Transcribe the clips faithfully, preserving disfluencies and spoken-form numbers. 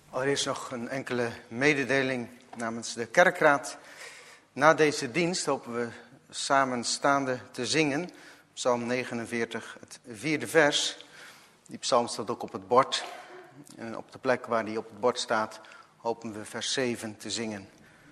Allereerst nog een enkele mededeling namens de kerkraad. Na deze dienst hopen we samen staande te zingen. Psalm negenenveertig, het vierde vers. Die psalm staat ook op het bord. En op de plek waar die op het bord staat, hopen we vers zeven te zingen.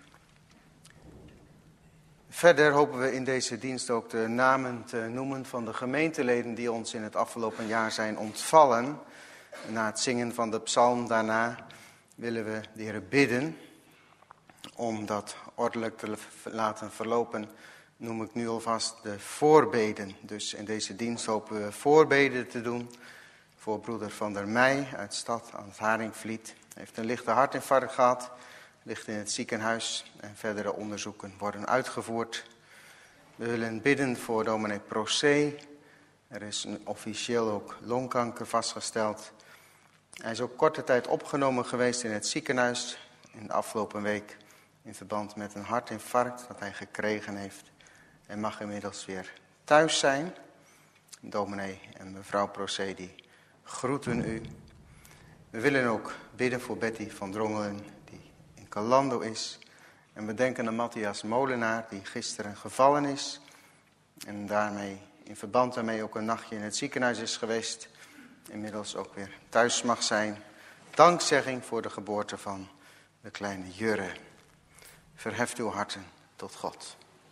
Verder hopen we in deze dienst ook de namen te noemen van de gemeenteleden die ons in het afgelopen jaar zijn ontvallen. Na het zingen van de psalm daarna willen we de Heer bidden om dat ordelijk te laten verlopen. Noem ik nu alvast de voorbeden. Dus in deze dienst hopen we voorbeden te doen voor broeder Van der Meij uit Stad aan het Haringvliet. Hij heeft een lichte hartinfarct gehad, ligt in het ziekenhuis en verdere onderzoeken worden uitgevoerd. We willen bidden voor dominee Procé. Er is een officieel ook longkanker vastgesteld. Hij is ook korte tijd opgenomen geweest in het ziekenhuis in de afgelopen week in verband met een hartinfarct dat hij gekregen heeft. Hij mag inmiddels weer thuis zijn. Dominee en mevrouw Procé die groeten u. We willen ook bidden voor Betty van Drongelen die in Calando is. En we denken aan Matthias Molenaar die gisteren gevallen is. En daarmee in verband daarmee ook een nachtje in het ziekenhuis is geweest. Inmiddels ook weer thuis mag zijn. Dankzegging voor de geboorte van de kleine Jurre. Verheft uw harten tot God.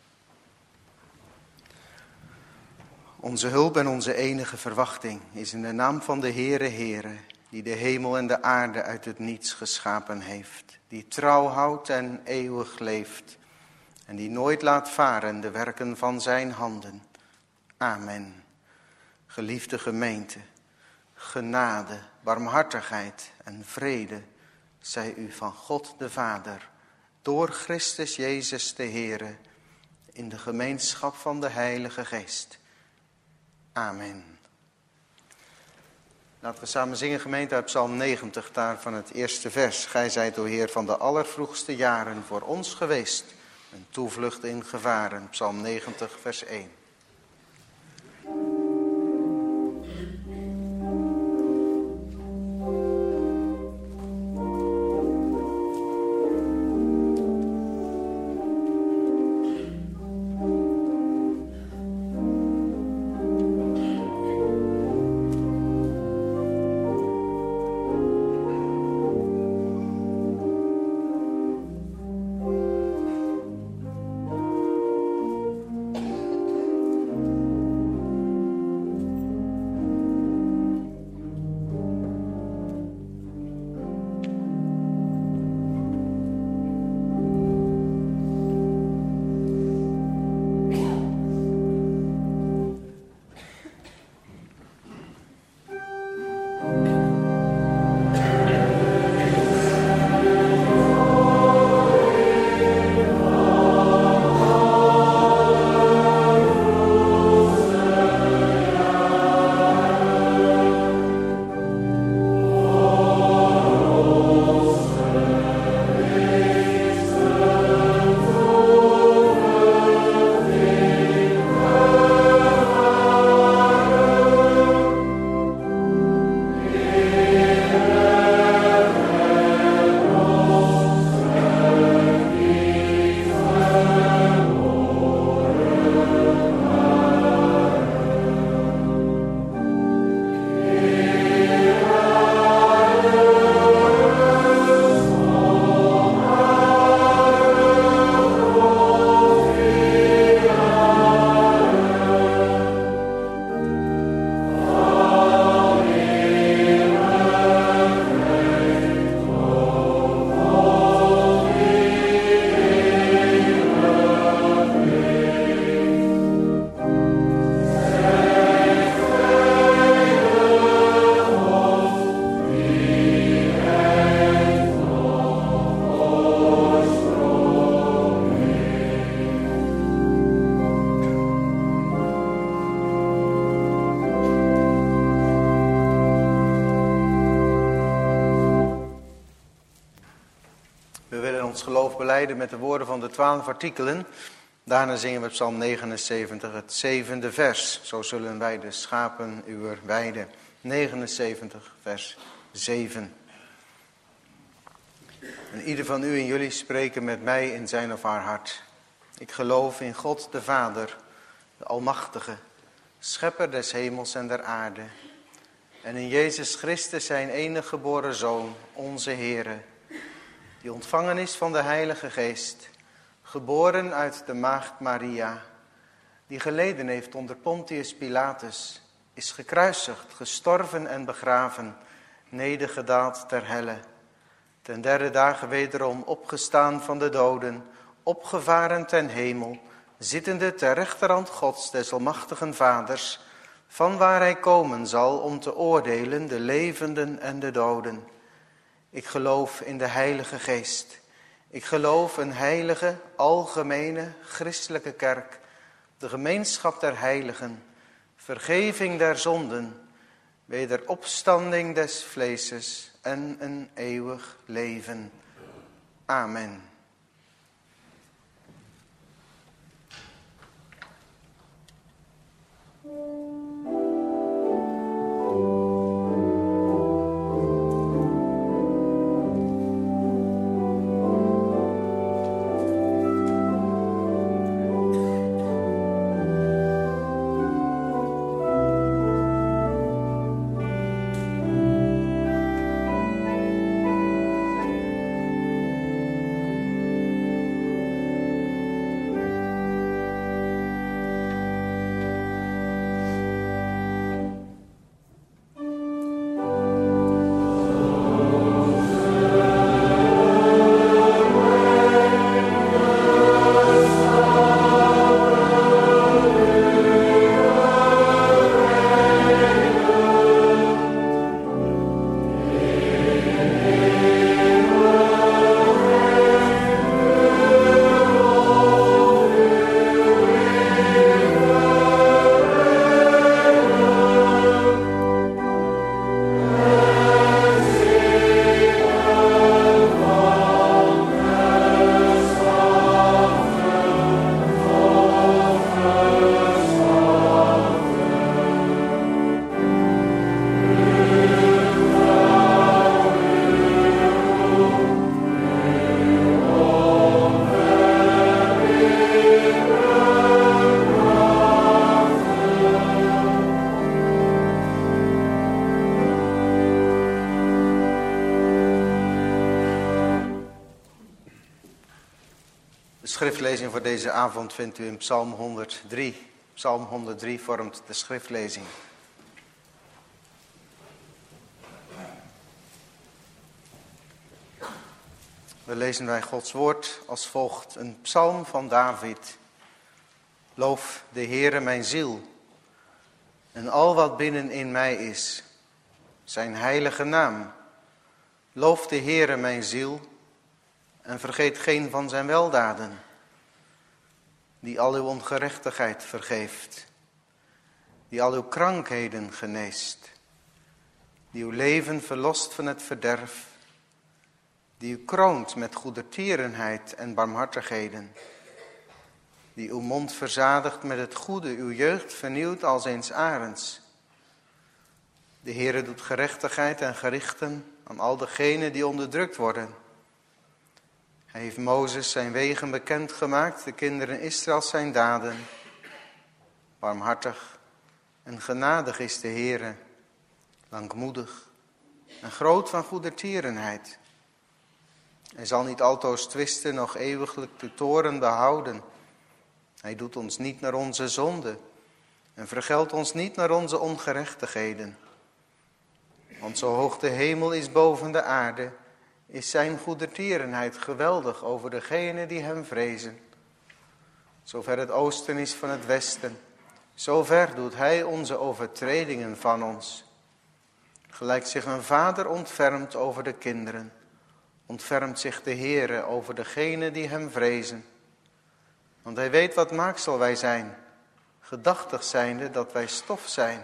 Onze hulp en onze enige verwachting is in de naam van de Heere Heere, die de hemel en de aarde uit het niets geschapen heeft, die trouw houdt en eeuwig leeft en die nooit laat varen de werken van zijn handen. Amen. Geliefde gemeente, genade, barmhartigheid en vrede zij u van God de Vader, door Christus Jezus de Heere, in de gemeenschap van de Heilige Geest. Amen. Laten we samen zingen, gemeente, uit Psalm negentig, daar van het eerste vers. Gij zijt, o Heer, van de allervroegste jaren voor ons geweest, een toevlucht in gevaren. Psalm negentig, vers één. Met de woorden van de twaalf artikelen. Daarna zingen we Psalm negenenzeventig, het zevende vers. Zo zullen wij de schapen uwer weiden. negenenzeventig, vers zeven. En ieder van u en jullie spreken met mij in zijn of haar hart. Ik geloof in God de Vader, de Almachtige, schepper des hemels en der aarde. En in Jezus Christus, zijn enige geboren Zoon, onze Heere, die ontvangen is van de Heilige Geest, geboren uit de maagd Maria, die geleden heeft onder Pontius Pilatus, is gekruisigd, gestorven en begraven, nedergedaald ter helle. Ten derde dagen wederom opgestaan van de doden, opgevaren ten hemel, zittende ter rechterhand Gods des almachtigen Vaders, van waar hij komen zal om te oordelen de levenden en de doden. Ik geloof in de Heilige Geest. Ik geloof een heilige, algemene, christelijke kerk, de gemeenschap der heiligen, vergeving der zonden, wederopstanding des vleeses en een eeuwig leven. Amen. De schriftlezing voor deze avond vindt u in Psalm honderddrie. Psalm honderddrie vormt de schriftlezing. We lezen wij Gods woord als volgt. Een psalm van David. Loof de Heere mijn ziel en al wat binnen in mij is, zijn heilige naam. Loof de Heere mijn ziel en vergeet geen van zijn weldaden, die al uw ongerechtigheid vergeeft, die al uw krankheden geneest, die uw leven verlost van het verderf, die u kroont met goedertierenheid en barmhartigheden, die uw mond verzadigt met het goede, uw jeugd vernieuwt als eens arends. De Heere doet gerechtigheid en gerichten aan al degenen die onderdrukt worden. Hij heeft Mozes zijn wegen bekendgemaakt, de kinderen Israëls zijn daden. Barmhartig en genadig is de Heere, langmoedig en groot van goedertierenheid. Hij zal niet altoos twisten, nog eeuwiglijk de toorn behouden. Hij doet ons niet naar onze zonde en vergeldt ons niet naar onze ongerechtigheden. Want zo hoog de hemel is boven de aarde, is zijn goedertierenheid geweldig over degenen die hem vrezen. Zover het oosten is van het westen, zover doet hij onze overtredingen van ons. Gelijk zich een vader ontfermt over de kinderen, ontfermt zich de Heere over degenen die hem vrezen. Want hij weet wat maaksel wij zijn, gedachtig zijnde dat wij stof zijn.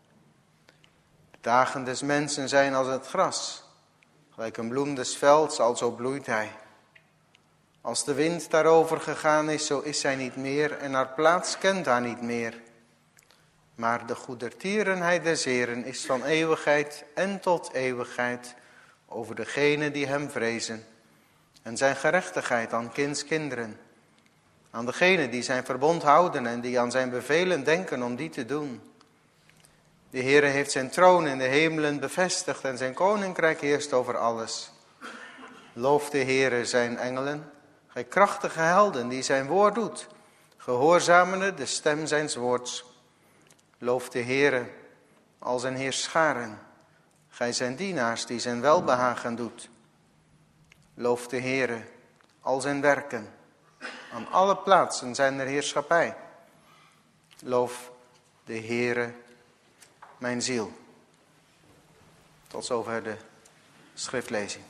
De dagen des mensen zijn als het gras, gelijk een bloem des velds, alzo bloeit hij. Als de wind daarover gegaan is, zo is hij niet meer en haar plaats kent haar niet meer. Maar de goedertierenheid des Heeren is van eeuwigheid en tot eeuwigheid over degenen die hem vrezen, en zijn gerechtigheid aan kindskinderen. Aan degenen die zijn verbond houden en die aan zijn bevelen denken om die te doen. De Heere heeft zijn troon in de hemelen bevestigd en zijn koninkrijk heerst over alles. Loof de Heere zijn engelen, gij krachtige helden die zijn woord doet, gehoorzamende de stem zijns woords. Loof de Heere, al zijn heerscharen, gij zijn dienaars die zijn welbehagen doet. Loof de Heere, al zijn werken, aan alle plaatsen zijn er heerschappij. Loof de Heere, mijn ziel. Tot zover de schriftlezing.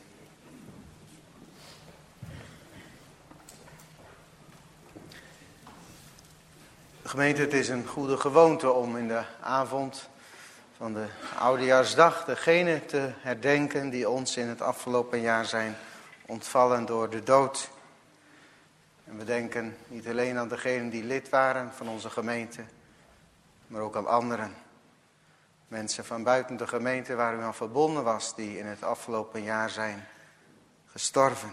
Gemeente, het is een goede gewoonte om in de avond van de Oudejaarsdag degenen te herdenken die ons in het afgelopen jaar zijn ontvallen door de dood. En we denken niet alleen aan degenen die lid waren van onze gemeente, maar ook aan anderen. Mensen van buiten de gemeente waar u aan verbonden was, die in het afgelopen jaar zijn gestorven.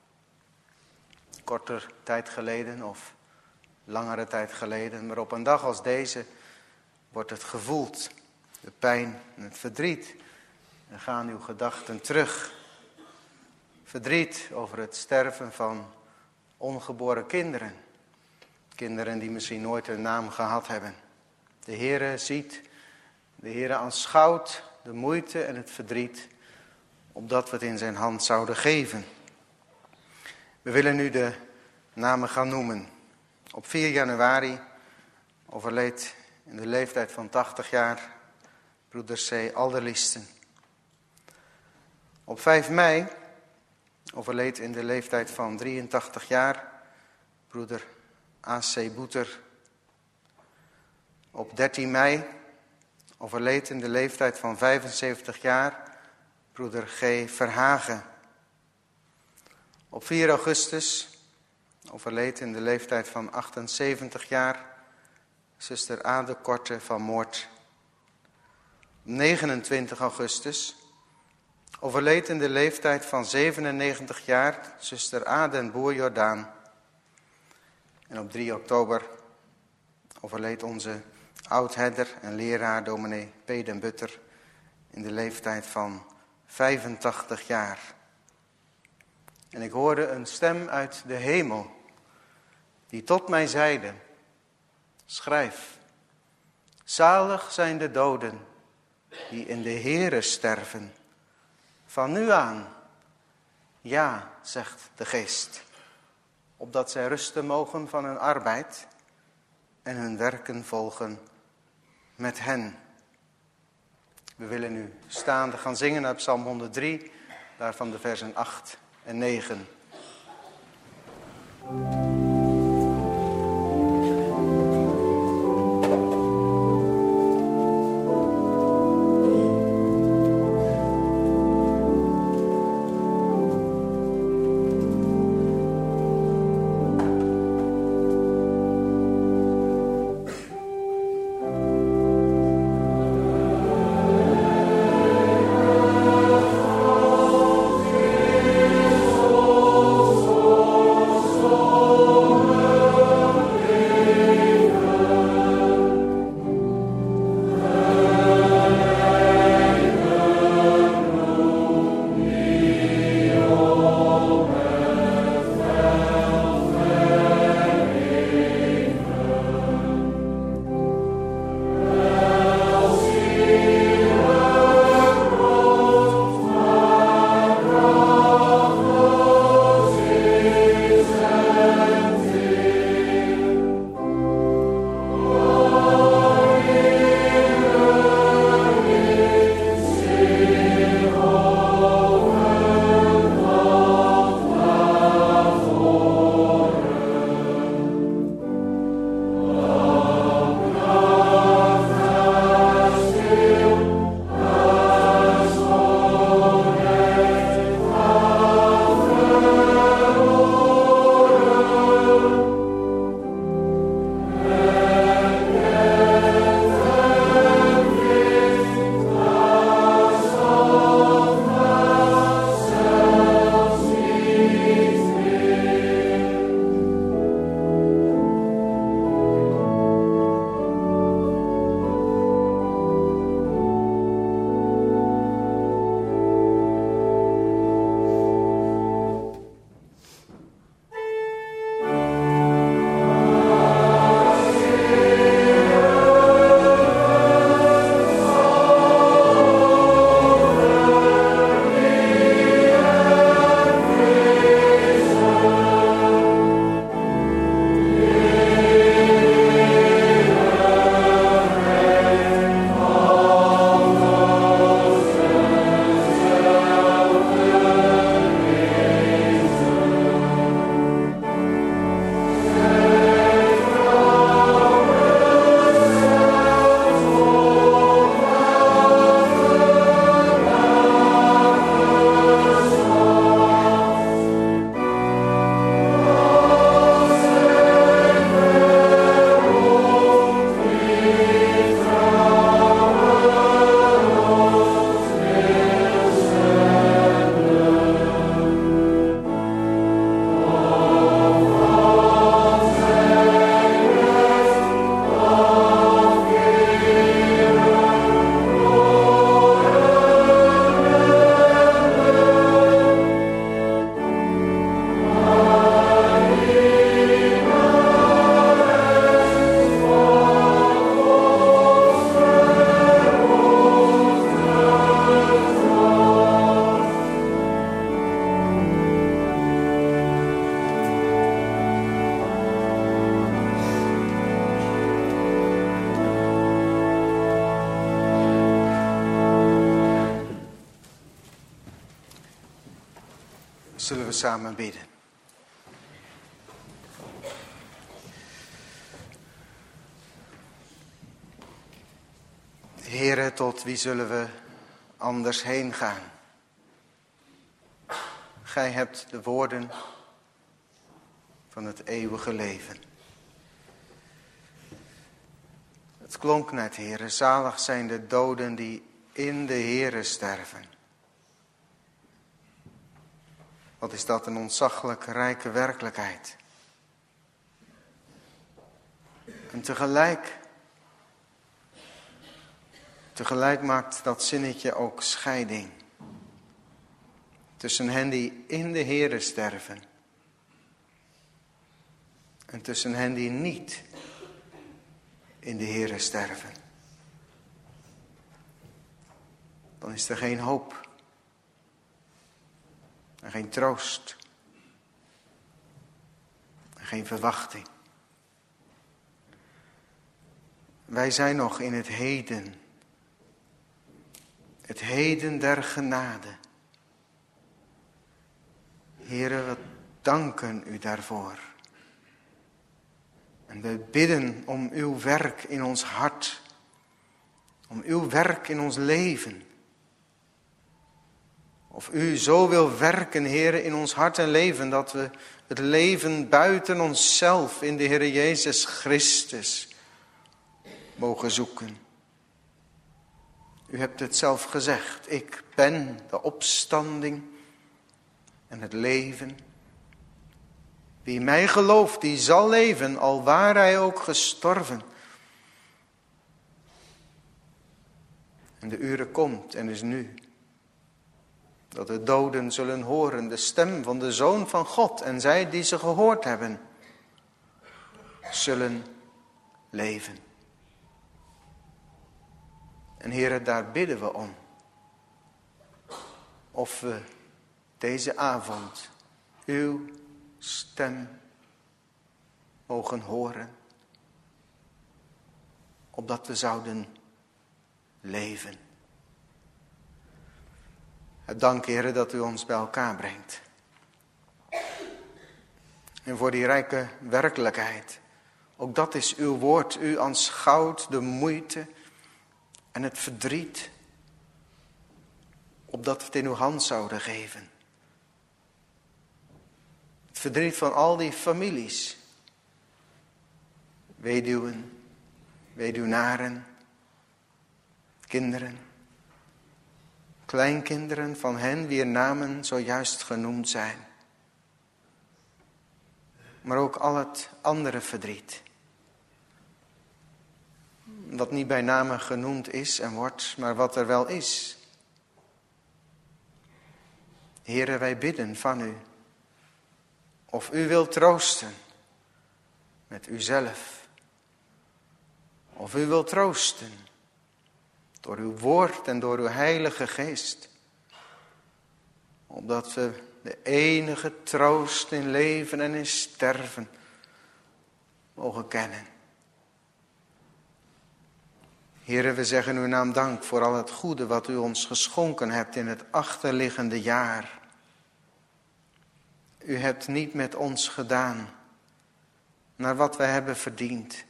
Korter tijd geleden of langere tijd geleden, maar op een dag als deze wordt het gevoeld. De pijn en het verdriet. En gaan uw gedachten terug. Verdriet over het sterven van ongeboren kinderen. Kinderen die misschien nooit een naam gehad hebben. De Heere ziet, de Heere aanschouwt de moeite en het verdriet, opdat we het in zijn hand zouden geven. We willen nu de namen gaan noemen. Op vier januari overleed in de leeftijd van tachtig jaar broeder C. Alderliesten. Op vijf mei overleed in de leeftijd van drieëntachtig jaar broeder A C. Boeter. Op dertien mei overleed in de leeftijd van vijfenzeventig jaar broeder G. Verhagen. Op vier augustus overleed in de leeftijd van achtenzeventig jaar zuster A. de Korte van Moort. Op negenentwintig augustus overleed in de leeftijd van zevenennegentig jaar zuster A. den Boer Jordaan. En op drie oktober overleed onze oudherder en leraar dominee P. den Butter in de leeftijd van vijfentachtig jaar. En ik hoorde een stem uit de hemel die tot mij zeide: schrijf, zalig zijn de doden die in de Heere sterven. Van nu aan, ja, zegt de Geest, opdat zij rusten mogen van hun arbeid en hun werken volgen met hen. We willen nu staande gaan zingen uit Psalm honderddrie, daarvan de versen acht en negen. Oh Zullen we samen bidden. Heere, tot wie zullen we anders heen gaan? Gij hebt de woorden van het eeuwige leven. Het klonk net, Heere, zalig zijn de doden die in de Heere sterven. Wat is dat een ontzaglijk rijke werkelijkheid. En tegelijk, tegelijk maakt dat zinnetje ook scheiding. Tussen hen die in de Heere sterven. En tussen hen die niet in de Heere sterven. Dan is er geen hoop. En geen troost. En geen verwachting. Wij zijn nog in het heden. Het heden der genade. Heere, we danken u daarvoor. En we bidden om uw werk in ons hart. Om uw werk in ons leven. Of u zo wil werken, Heere, in ons hart en leven, dat we het leven buiten onszelf in de Heere Jezus Christus mogen zoeken. U hebt het zelf gezegd, ik ben de opstanding en het leven. Wie mij gelooft, die zal leven, al waar hij ook gestorven. En de uren komt en is nu. Dat de doden zullen horen de stem van de Zoon van God. En zij die ze gehoord hebben, zullen leven. En Heere, daar bidden we om. Of we deze avond uw stem mogen horen. Opdat we zouden leven. Dank, Heere, dat u ons bij elkaar brengt. En voor die rijke werkelijkheid. Ook dat is uw woord. U aanschouwt de moeite en het verdriet. Opdat we het in uw hand zouden geven. Het verdriet van al die families. Weduwen, weduwnaren, kinderen. Kleinkinderen van hen wier namen zojuist genoemd zijn. Maar ook al het andere verdriet. Dat niet bij name genoemd is en wordt, maar wat er wel is. Heere, wij bidden van u. Of u wilt troosten met uzelf. Of u wilt troosten door uw woord en door uw heilige geest. Opdat we de enige troost in leven en in sterven mogen kennen. Heere, we zeggen uw naam dank voor al het goede wat u ons geschonken hebt in het achterliggende jaar. U hebt niet met ons gedaan naar wat wij hebben verdiend.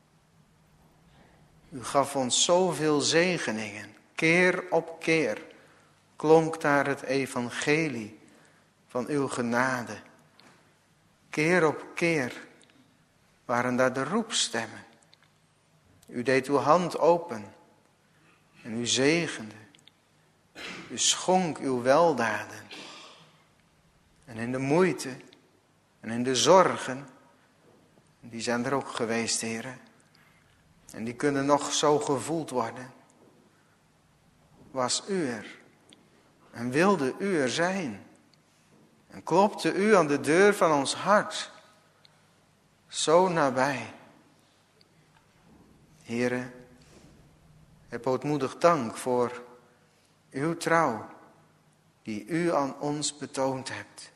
U gaf ons zoveel zegeningen. Keer op keer klonk daar het evangelie van uw genade. Keer op keer waren daar de roepstemmen. U deed uw hand open en u zegende. U schonk uw weldaden. En in de moeite en in de zorgen, die zijn er ook geweest, Heere. En die kunnen nog zo gevoeld worden. Was u er en wilde u er zijn. En klopte u aan de deur van ons hart. Zo nabij. Heere, heb ootmoedig dank voor uw trouw die u aan ons betoond hebt.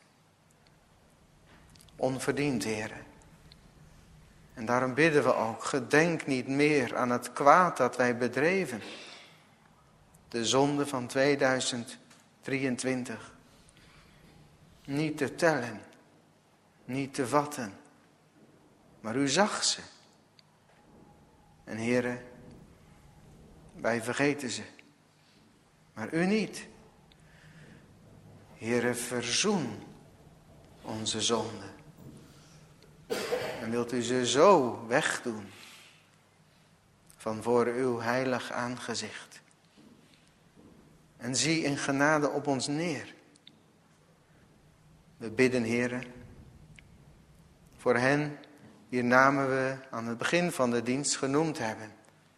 Onverdiend, Heere. En daarom bidden we ook, gedenk niet meer aan het kwaad dat wij bedreven. De zonde van tweeduizend drieëntwintig. niet te tellen, niet te vatten. Maar u zag ze. En Heere, wij vergeten ze. Maar u niet. Heere, verzoen onze zonden. En wilt u ze zo wegdoen van voor uw heilig aangezicht. En zie in genade op ons neer. We bidden, Heere, voor hen wier namen we aan het begin van de dienst genoemd hebben.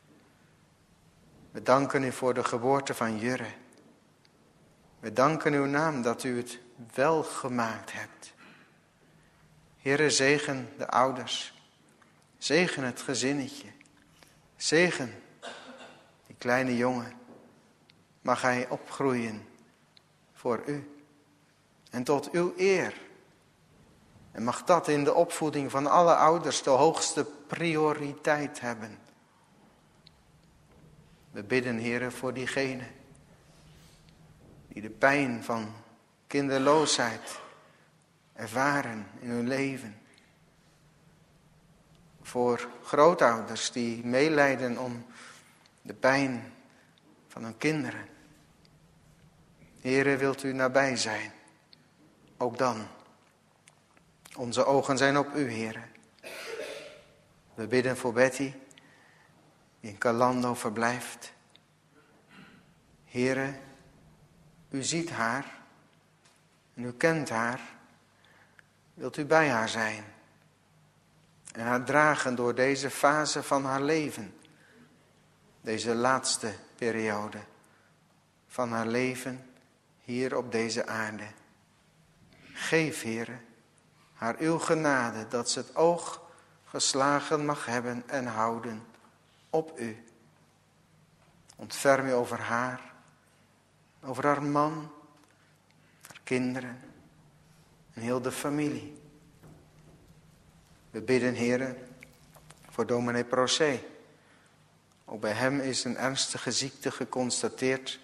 We danken u voor de geboorte van Jurre. We danken uw naam dat u het wel gemaakt hebt. Heere, zegen de ouders. Zegen het gezinnetje. Zegen die kleine jongen. Mag hij opgroeien voor u. En tot uw eer. En mag dat in de opvoeding van alle ouders de hoogste prioriteit hebben. We bidden, Heere, voor diegenen die de pijn van kinderloosheid ervaren in hun leven. Voor grootouders die meelijden om de pijn van hun kinderen. Heere, wilt u nabij zijn? Ook dan. Onze ogen zijn op u, Heere. We bidden voor Betty, die in Calando verblijft. Heere, u ziet haar en u kent haar. Wilt u bij haar zijn en haar dragen door deze fase van haar leven. Deze laatste periode van haar leven hier op deze aarde. Geef, Heere, haar uw genade dat ze het oog geslagen mag hebben en houden op u. Ontferm u over haar, over haar man, haar kinderen en heel de familie. We bidden, Heere, voor dominee Procé. Ook bij hem is een ernstige ziekte geconstateerd.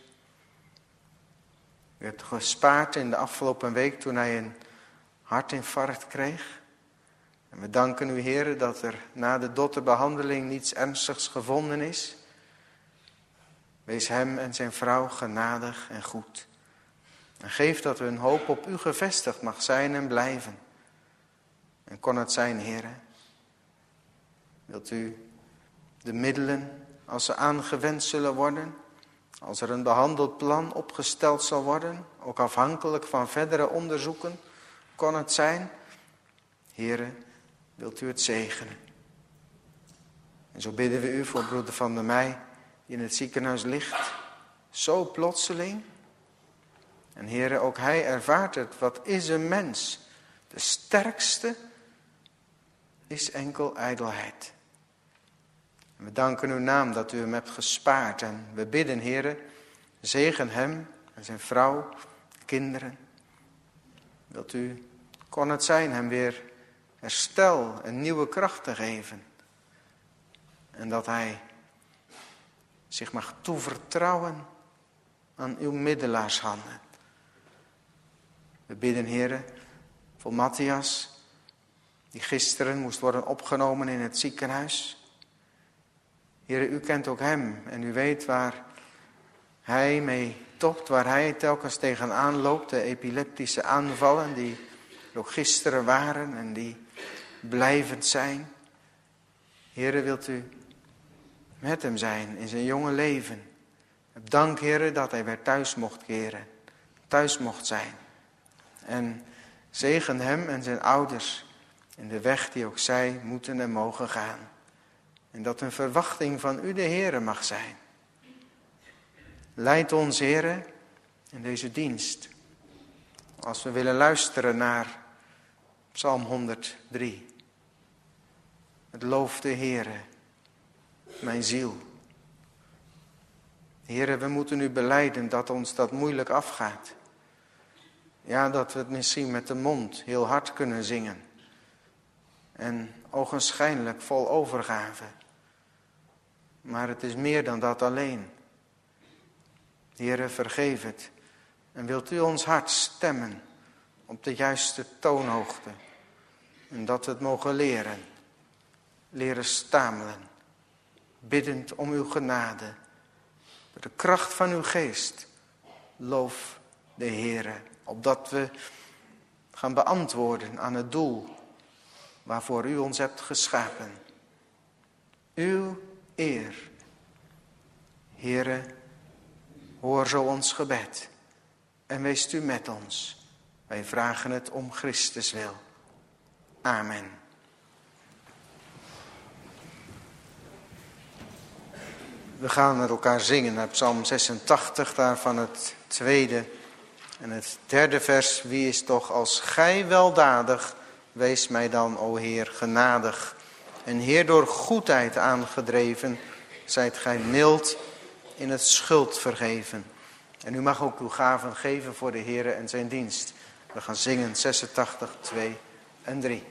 U hebt gespaard in de afgelopen week toen hij een hartinfarct kreeg. En we danken u, Heere, dat er na de dotterbehandeling niets ernstigs gevonden is. Wees hem en zijn vrouw genadig en goed. En geef dat hun hoop op u gevestigd mag zijn en blijven. En kon het zijn, Heere, wilt u de middelen, als ze aangewend zullen worden, als er een behandeld plan opgesteld zal worden, ook afhankelijk van verdere onderzoeken, kon het zijn, Heere, wilt u het zegenen. En zo bidden we u voor broeder Van der Meij, die in het ziekenhuis ligt, zo plotseling. En Heere, ook hij ervaart het, wat is een mens? De sterkste is enkel ijdelheid. En we danken uw naam dat u hem hebt gespaard. En we bidden, Heere, zegen hem en zijn vrouw, kinderen. Wilt u, kon het zijn, hem weer herstel en nieuwe kracht te geven. En dat hij zich mag toevertrouwen aan uw middelaarshanden. We bidden, Heere, voor Matthias, die gisteren moest worden opgenomen in het ziekenhuis. Heere, u kent ook hem en u weet waar hij mee topt, waar hij telkens tegenaan loopt. De epileptische aanvallen die er ook gisteren waren en die blijvend zijn. Heere, wilt u met hem zijn in zijn jonge leven. Dank, Heere, dat hij weer thuis mocht keren, thuis mocht zijn. En zegen hem en zijn ouders in de weg die ook zij moeten en mogen gaan. En dat een verwachting van u de Heere mag zijn. Leid ons, Heere, in deze dienst. Als we willen luisteren naar Psalm honderddrie. Het looft de Heere, mijn ziel. Heere, we moeten u belijden dat ons dat moeilijk afgaat. Ja, dat we het misschien met de mond heel hard kunnen zingen. En ogenschijnlijk vol overgave. Maar het is meer dan dat alleen. Heere, vergeef het. En wilt u ons hart stemmen op de juiste toonhoogte. En dat we het mogen leren. Leren stamelen. Biddend om uw genade. Door de kracht van uw geest. Loof de Heere. Opdat we gaan beantwoorden aan het doel waarvoor u ons hebt geschapen. Uw eer. Heere, hoor zo ons gebed. En wees u met ons. Wij vragen het om Christus wil. Amen. We gaan met elkaar zingen naar Psalm zesentachtig, daarvan het tweede en het derde vers. Wie is toch als gij weldadig, wees mij dan, o Heer, genadig. En Heer, door goedheid aangedreven, zijt gij mild in het schuld vergeven. En u mag ook uw gaven geven voor de Heer en zijn dienst. We gaan zingen zesentachtig, twee en drie.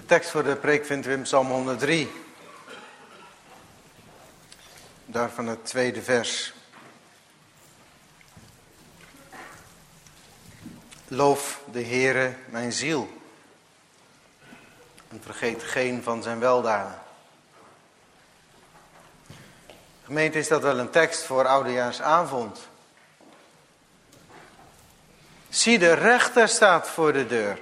tekst voor de preek vinden we in Psalm honderddrie. Daarvan het tweede vers. Loof de Heere mijn ziel. En vergeet geen van zijn weldaden. Gemeente, is dat wel een tekst voor oudejaarsavond? Zie, de rechter staat voor de deur.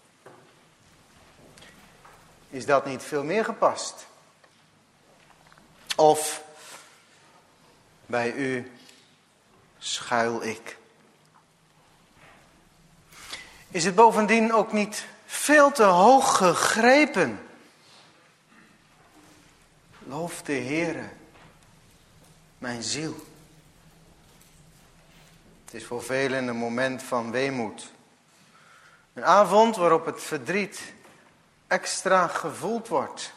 Is dat niet veel meer gepast? Of bij u schuil ik. Is het bovendien ook niet veel te hoog gegrepen? Loof de Heere, mijn ziel. Het is voor velen een moment van weemoed. Een avond waarop het verdriet extra gevoeld wordt.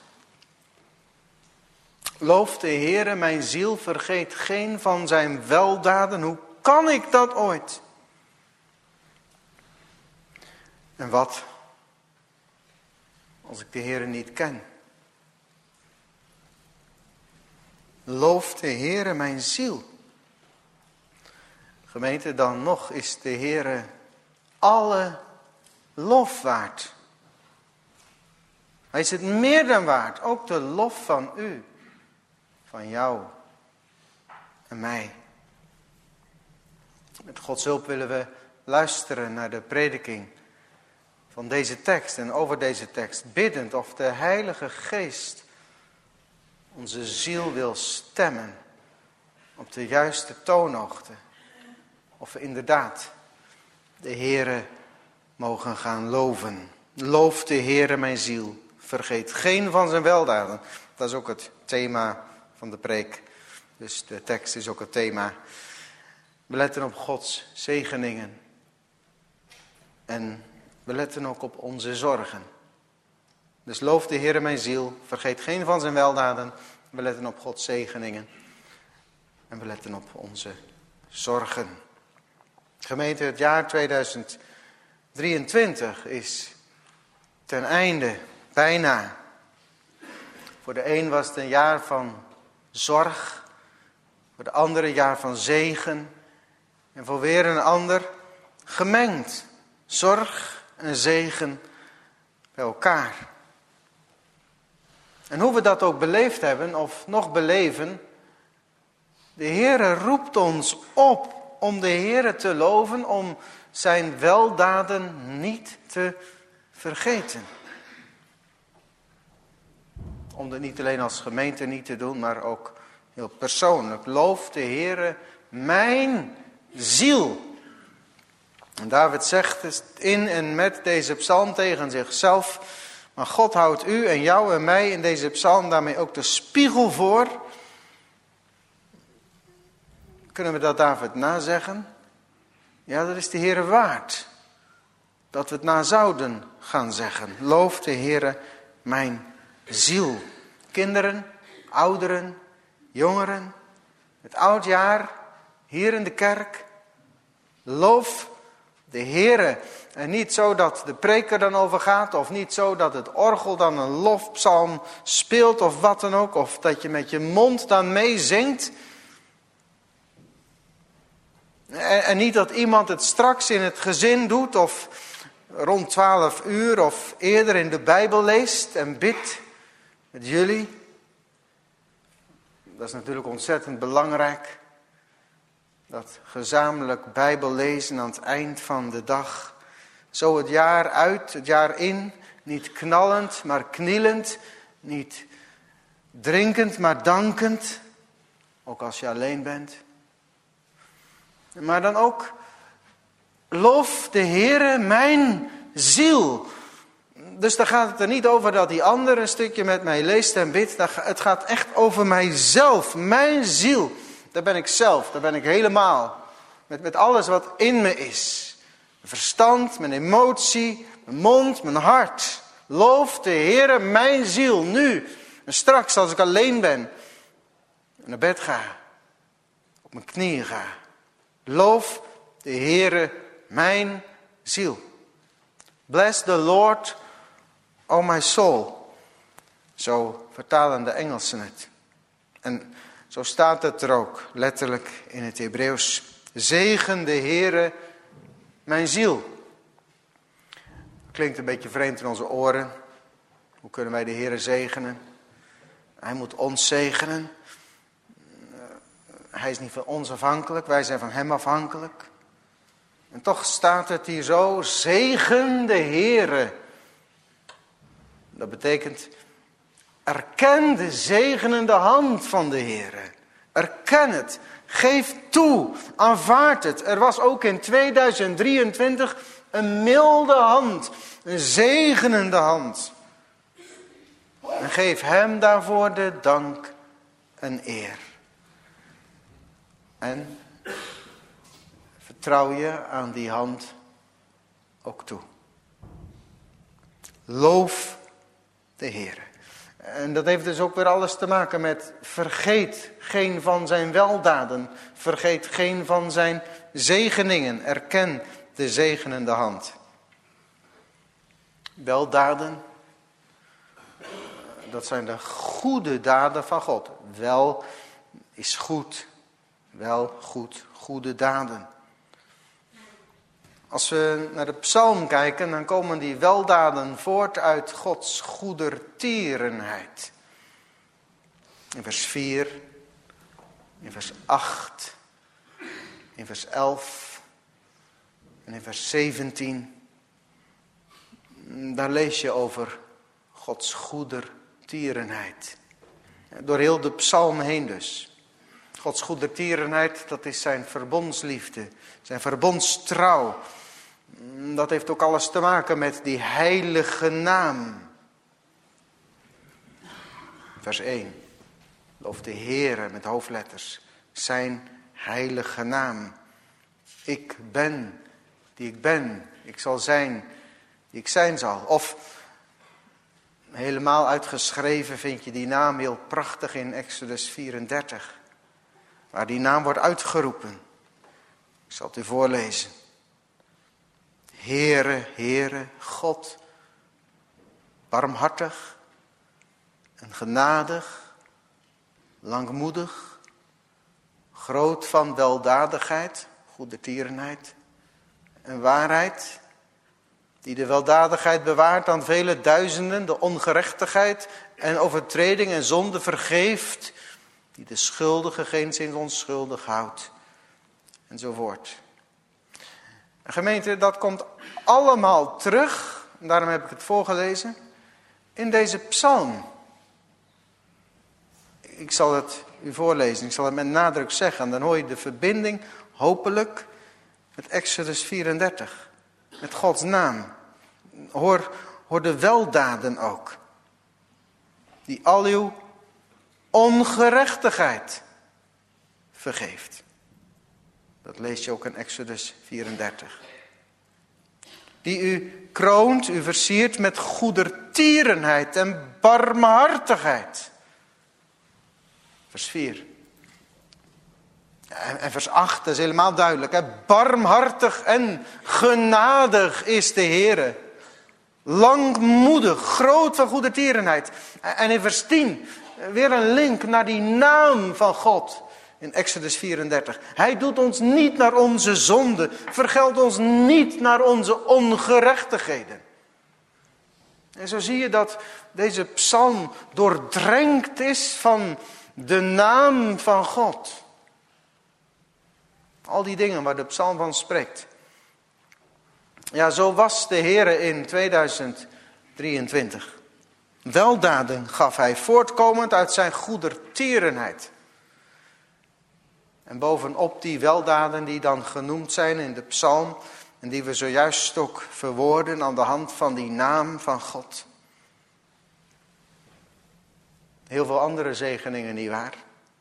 Loof de Heere, mijn ziel, vergeet geen van zijn weldaden. Hoe kan ik dat ooit? En wat als ik de Heere niet ken? Loof de Heere, mijn ziel. Gemeente, dan nog is de Heere alle lof waard. Hij is het meer dan waard, ook de lof van u, van jou en mij. Met Gods hulp willen we luisteren naar de prediking van deze tekst en over deze tekst, biddend of de Heilige Geest onze ziel wil stemmen op de juiste toonhoogte. Of we inderdaad de Heere mogen gaan loven. Loof de Heere mijn ziel. Vergeet geen van zijn weldaden. Dat is ook het thema van de preek. Dus de tekst is ook het thema. We letten op Gods zegeningen. En we letten ook op onze zorgen. Dus loof de Heere mijn ziel. Vergeet geen van zijn weldaden. We letten op Gods zegeningen. En we letten op onze zorgen. Gemeente, het jaar tweeduizend drieëntwintig is ten einde, bijna. Voor de een was het een jaar van zorg. Voor de andere een jaar van zegen. En voor weer een ander gemengd. Zorg en zegen bij elkaar. En hoe we dat ook beleefd hebben of nog beleven. De Heere roept ons op om de Heere te loven, om zijn weldaden niet te vergeten. Om dat niet alleen als gemeente niet te doen, maar ook heel persoonlijk. Loof de Heere mijn ziel. En David zegt in en met deze psalm tegen zichzelf, maar God houdt u en jou en mij in deze psalm daarmee ook de spiegel voor. Kunnen we dat David nazeggen? Ja, dat is de Heere waard. Dat we het na zouden gaan zeggen. Loof de Heere mijn ziel. Kinderen, ouderen, jongeren. Het oudjaar hier in de kerk. Loof de Heere. En niet zo dat de preek er dan over gaat. Of niet zo dat het orgel dan een lofpsalm speelt of wat dan ook. Of dat je met je mond dan meezingt. En, en niet dat iemand het straks in het gezin doet. Of rond twaalf uur of eerder in de Bijbel leest en bidt met jullie. Dat is natuurlijk ontzettend belangrijk. Dat gezamenlijk Bijbel lezen aan het eind van de dag. Zo het jaar uit, het jaar in. Niet knallend, maar knielend. Niet drinkend, maar dankend. Ook als je alleen bent. Maar dan ook, loof de Heere mijn ziel. Dus dan gaat het er niet over dat die ander een stukje met mij leest en bidt. Het gaat echt over mijzelf, mijn ziel. Daar ben ik zelf, daar ben ik helemaal. Met, met alles wat in me is. Mijn verstand, mijn emotie, mijn mond, mijn hart. Loof de Heere mijn ziel nu. En straks als ik alleen ben. En naar bed ga. Op mijn knieën ga. Loof de Heere mijn ziel. Bless the Lord, Oh my soul. Zo vertalen de Engelsen het. En zo staat het er ook letterlijk in het Hebreeuws. Zegen de Heere mijn ziel. Klinkt een beetje vreemd in onze oren. Hoe kunnen wij de Heere zegenen? Hij moet ons zegenen. Hij is niet van ons afhankelijk, wij zijn van hem afhankelijk. En toch staat het hier zo, zegen de Heere. Dat betekent, erken de zegenende hand van de Heere. Erken het, geef toe, aanvaard het. Er was ook in tweeduizend drieëntwintig een milde hand, een zegenende hand. En geef hem daarvoor de dank en eer. En vertrouw je aan die hand ook toe. Loof de Heere. En dat heeft dus ook weer alles te maken met vergeet geen van zijn weldaden. Vergeet geen van zijn zegeningen. Erken de zegenende hand. Weldaden, dat zijn de goede daden van God. Wel is goed. Wel goed, goede daden. Als we naar de psalm kijken, dan komen die weldaden voort uit Gods goedertierenheid. In vers vier, in vers acht, in vers elf en in vers zeventien. Daar lees je over Gods goedertierenheid. Door heel de psalm heen dus. Gods goedertierenheid, dat is zijn verbondsliefde, zijn verbondstrouw. Dat heeft ook alles te maken met die heilige naam. Vers één. Loof de Heere met hoofdletters. Zijn heilige naam. Ik ben die ik ben. Ik zal zijn die ik zijn zal. Of helemaal uitgeschreven vind je die naam heel prachtig in Exodus vierendertig. Waar die naam wordt uitgeroepen. Ik zal het u voorlezen. Heere, Heere, God, barmhartig en genadig, langmoedig, groot van weldadigheid, goedertierenheid en waarheid, die de weldadigheid bewaart aan vele duizenden, de ongerechtigheid en overtreding en zonde vergeeft, die de schuldige geenszins onschuldig houdt, enzovoort. Gemeente, dat komt allemaal terug, en daarom heb ik het voorgelezen, in deze psalm. Ik zal het u voorlezen, ik zal het met nadruk zeggen, en dan hoor je de verbinding, hopelijk, met Exodus vierendertig. Met Gods naam. Hoor, hoor de weldaden ook. Die al uw ongerechtigheid vergeeft. Dat lees je ook in Exodus vierendertig. Die u kroont, u versiert met goedertierenheid en barmhartigheid. Vers vier. En, en vers acht, dat is helemaal duidelijk. Hè? Barmhartig en genadig is de Heere. Langmoedig, groot van goedertierenheid. En in vers tien, weer een link naar die naam van God. In Exodus vierendertig. Hij doet ons niet naar onze zonde. Vergeldt ons niet naar onze ongerechtigheden. En zo zie je dat deze psalm doordrenkt is van de naam van God. Al die dingen waar de psalm van spreekt. Ja, zo was de Heere in tweeduizend drieëntwintig. Weldaden gaf hij voortkomend uit zijn goedertierenheid. En bovenop die weldaden die dan genoemd zijn in de psalm. En die we zojuist ook verwoorden aan de hand van die naam van God. Heel veel andere zegeningen, nietwaar?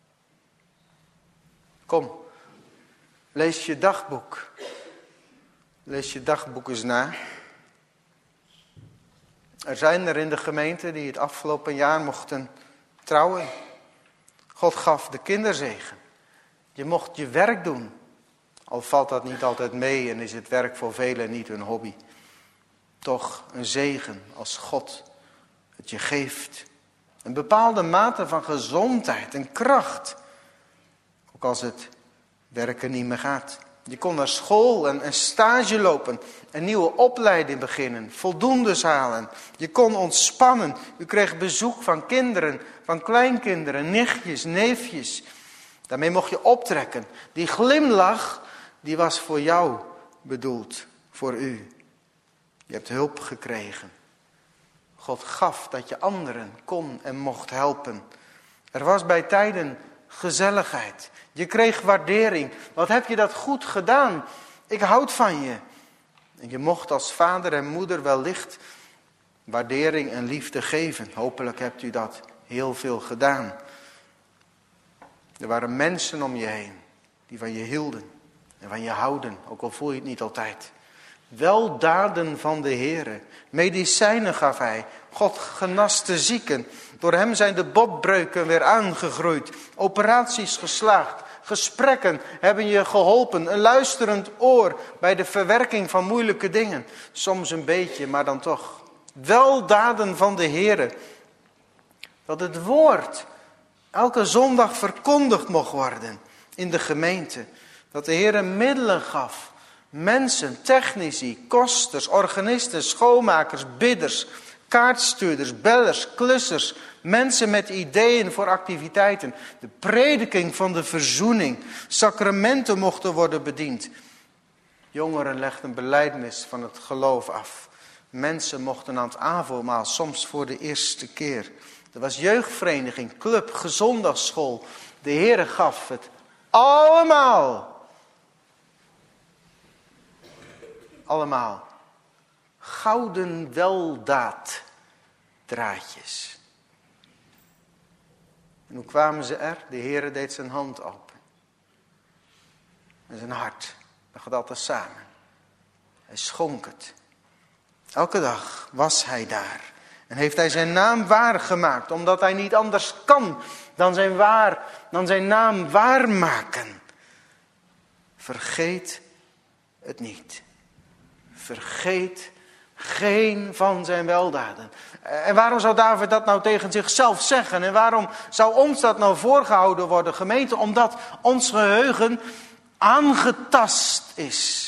Kom, lees je dagboek. Lees je dagboek eens na. Er zijn er in de gemeente die het afgelopen jaar mochten trouwen. God gaf de kinderzegen. Je mocht je werk doen. Al valt dat niet altijd mee en is het werk voor velen niet hun hobby. Toch een zegen als God het je geeft. Een bepaalde mate van gezondheid en kracht. Ook als het werken niet meer gaat. Je kon naar school en een stage lopen. Een nieuwe opleiding beginnen. Voldoendes halen. Je kon ontspannen. U kreeg bezoek van kinderen, van kleinkinderen, nichtjes, neefjes. Daarmee mocht je optrekken. Die glimlach, die was voor jou bedoeld. Voor u. Je hebt hulp gekregen. God gaf dat je anderen kon en mocht helpen. Er was bij tijden gezelligheid. Je kreeg waardering. Wat heb je dat goed gedaan? Ik houd van je. En je mocht als vader en moeder wellicht waardering en liefde geven. Hopelijk hebt u dat heel veel gedaan. Er waren mensen om je heen die van je hielden en van je houden. Ook al voel je het niet altijd. Weldaden van de Heere. Medicijnen gaf hij. God genas de zieken. Door hem zijn de botbreuken weer aangegroeid. Operaties geslaagd. Gesprekken hebben je geholpen. Een luisterend oor bij de verwerking van moeilijke dingen. Soms een beetje, maar dan toch. Weldaden van de Heere. Dat het woord elke zondag verkondigd mocht worden in de gemeente. Dat de Heere middelen gaf. Mensen, technici, kosters, organisten, schoonmakers, bidders, kaartstuurders, bellers, klussers. Mensen met ideeën voor activiteiten. De prediking van de verzoening. Sacramenten mochten worden bediend. Jongeren legden belijdenis van het geloof af. Mensen mochten aan het avondmaal, soms voor de eerste keer. Er was jeugdvereniging, club, gezondagsschool. De Heere gaf het allemaal. Allemaal. Gouden weldaad draadjes. En hoe kwamen ze er? De Heere deed zijn hand open. En zijn hart. Dat gaat altijd samen. Hij schonk het. Elke dag was hij daar. En heeft hij zijn naam waargemaakt. Omdat hij niet anders kan dan zijn, waar, dan zijn naam waarmaken. Vergeet het niet. Vergeet geen van zijn weldaden. En waarom zou David dat nou tegen zichzelf zeggen? En waarom zou ons dat nou voorgehouden worden, gemeente? Omdat ons geheugen aangetast is.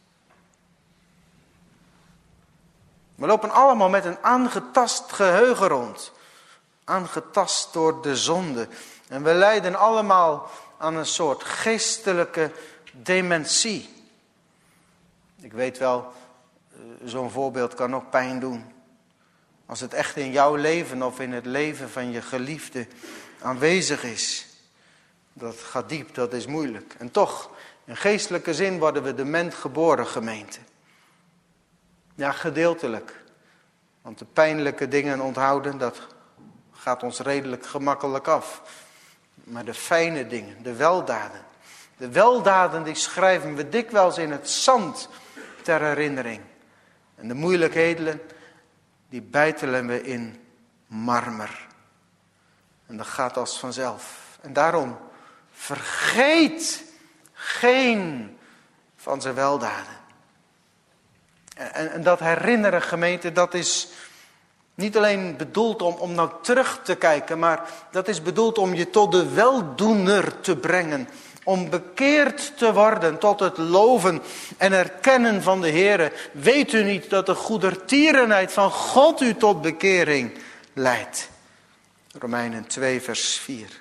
We lopen allemaal met een aangetast geheugen rond. Aangetast door de zonde. En we lijden allemaal aan een soort geestelijke dementie. Ik weet wel, zo'n voorbeeld kan ook pijn doen. Als het echt in jouw leven of in het leven van je geliefde aanwezig is. Dat gaat diep, dat is moeilijk. En toch, in geestelijke zin worden we dement geboren, gemeente. Ja, gedeeltelijk. Want de pijnlijke dingen onthouden, dat gaat ons redelijk gemakkelijk af. Maar de fijne dingen, de weldaden. De weldaden die schrijven we dikwijls in het zand ter herinnering. En de moeilijkheden, die bijtelen we in marmer. En dat gaat als vanzelf. En daarom, vergeet geen van zijn weldaden. En, en dat herinneren, gemeente, dat is niet alleen bedoeld om, om nou terug te kijken, maar dat is bedoeld om je tot de weldoener te brengen. Om bekeerd te worden tot het loven en erkennen van de Heere. Weet u niet dat de goedertierenheid van God u tot bekering leidt? Romeinen twee vers vier.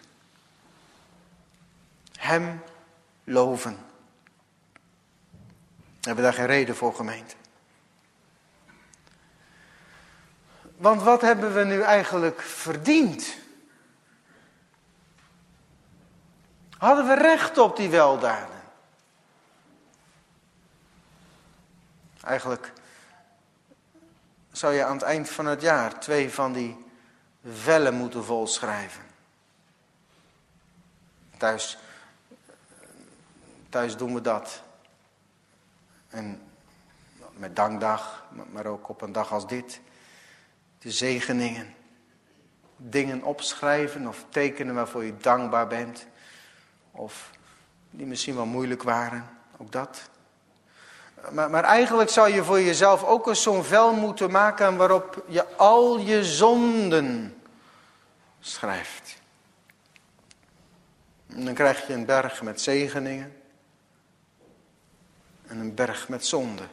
Hem loven. Hebben we daar geen reden voor, gemeente? Want wat hebben we nu eigenlijk verdiend? Hadden we recht op die weldaden? Eigenlijk zou je aan het eind van het jaar twee van die vellen moeten volschrijven. Thuis, thuis doen we dat. En met dankdag, maar ook op een dag als dit. De zegeningen. Dingen opschrijven of tekenen waarvoor je dankbaar bent. Of die misschien wel moeilijk waren. Ook dat. maar, maar eigenlijk zou je voor jezelf ook eens zo'n vel moeten maken waarop je al je zonden schrijft. En dan krijg je een berg met zegeningen en een berg met zonden.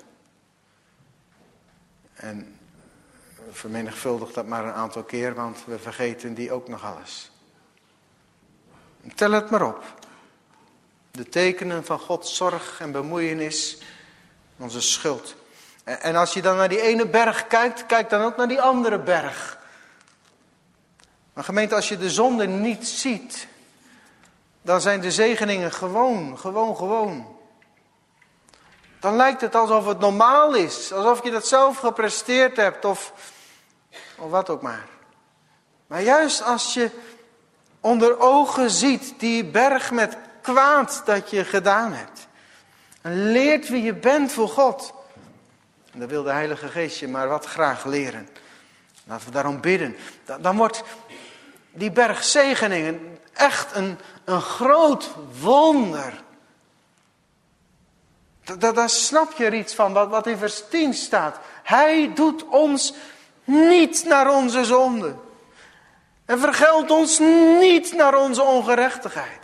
En vermenigvuldig dat maar een aantal keer, want we vergeten die ook nog alles. Tel het maar op. De tekenen van Gods zorg en bemoeienis, onze schuld. En als je dan naar die ene berg kijkt, kijk dan ook naar die andere berg. Maar gemeente, als je de zonde niet ziet, dan zijn de zegeningen gewoon, gewoon, gewoon. Dan lijkt het alsof het normaal is, alsof je dat zelf gepresteerd hebt of, of wat ook maar. Maar juist als je onder ogen ziet die berg met kwaad dat je gedaan hebt. En leert wie je bent voor God. En dat wil de Heilige Geest je maar wat graag leren. Laten we daarom bidden. Dan, dan wordt die berg zegeningen echt een, een groot wonder. Daar, daar snap je er iets van, wat, wat in vers tien staat. Hij doet ons niet naar onze zonde. En vergeldt ons niet naar onze ongerechtigheid.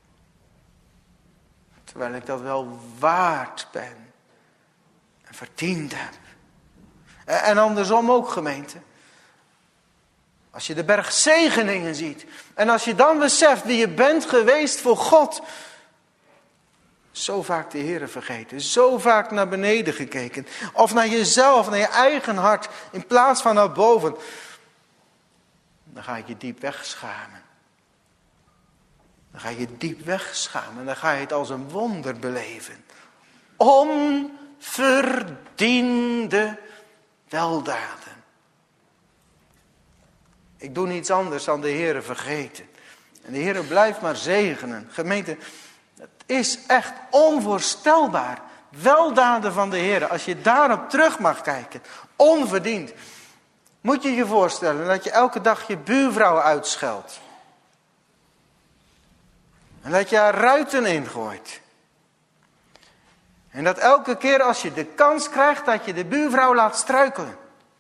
Terwijl ik dat wel waard ben. En verdiend heb. En andersom ook, gemeente. Als je de berg zegeningen ziet. En als je dan beseft wie je bent geweest voor God. Zo vaak de Heere vergeten. Zo vaak naar beneden gekeken. Of naar jezelf, naar je eigen hart. In plaats van naar boven. Dan ga je je diep wegschamen. Dan ga je je diep wegschamen. En dan ga je het als een wonder beleven. Onverdiende weldaden. Ik doe niets anders dan de Heere vergeten. En de Heere blijft maar zegenen. Gemeente, het is echt onvoorstelbaar. Weldaden van de Heere. Als je daarop terug mag kijken. Onverdiend. Moet je je voorstellen dat je elke dag je buurvrouw uitscheldt. En dat je haar ruiten ingooit. En dat elke keer als je de kans krijgt dat je de buurvrouw laat struikelen.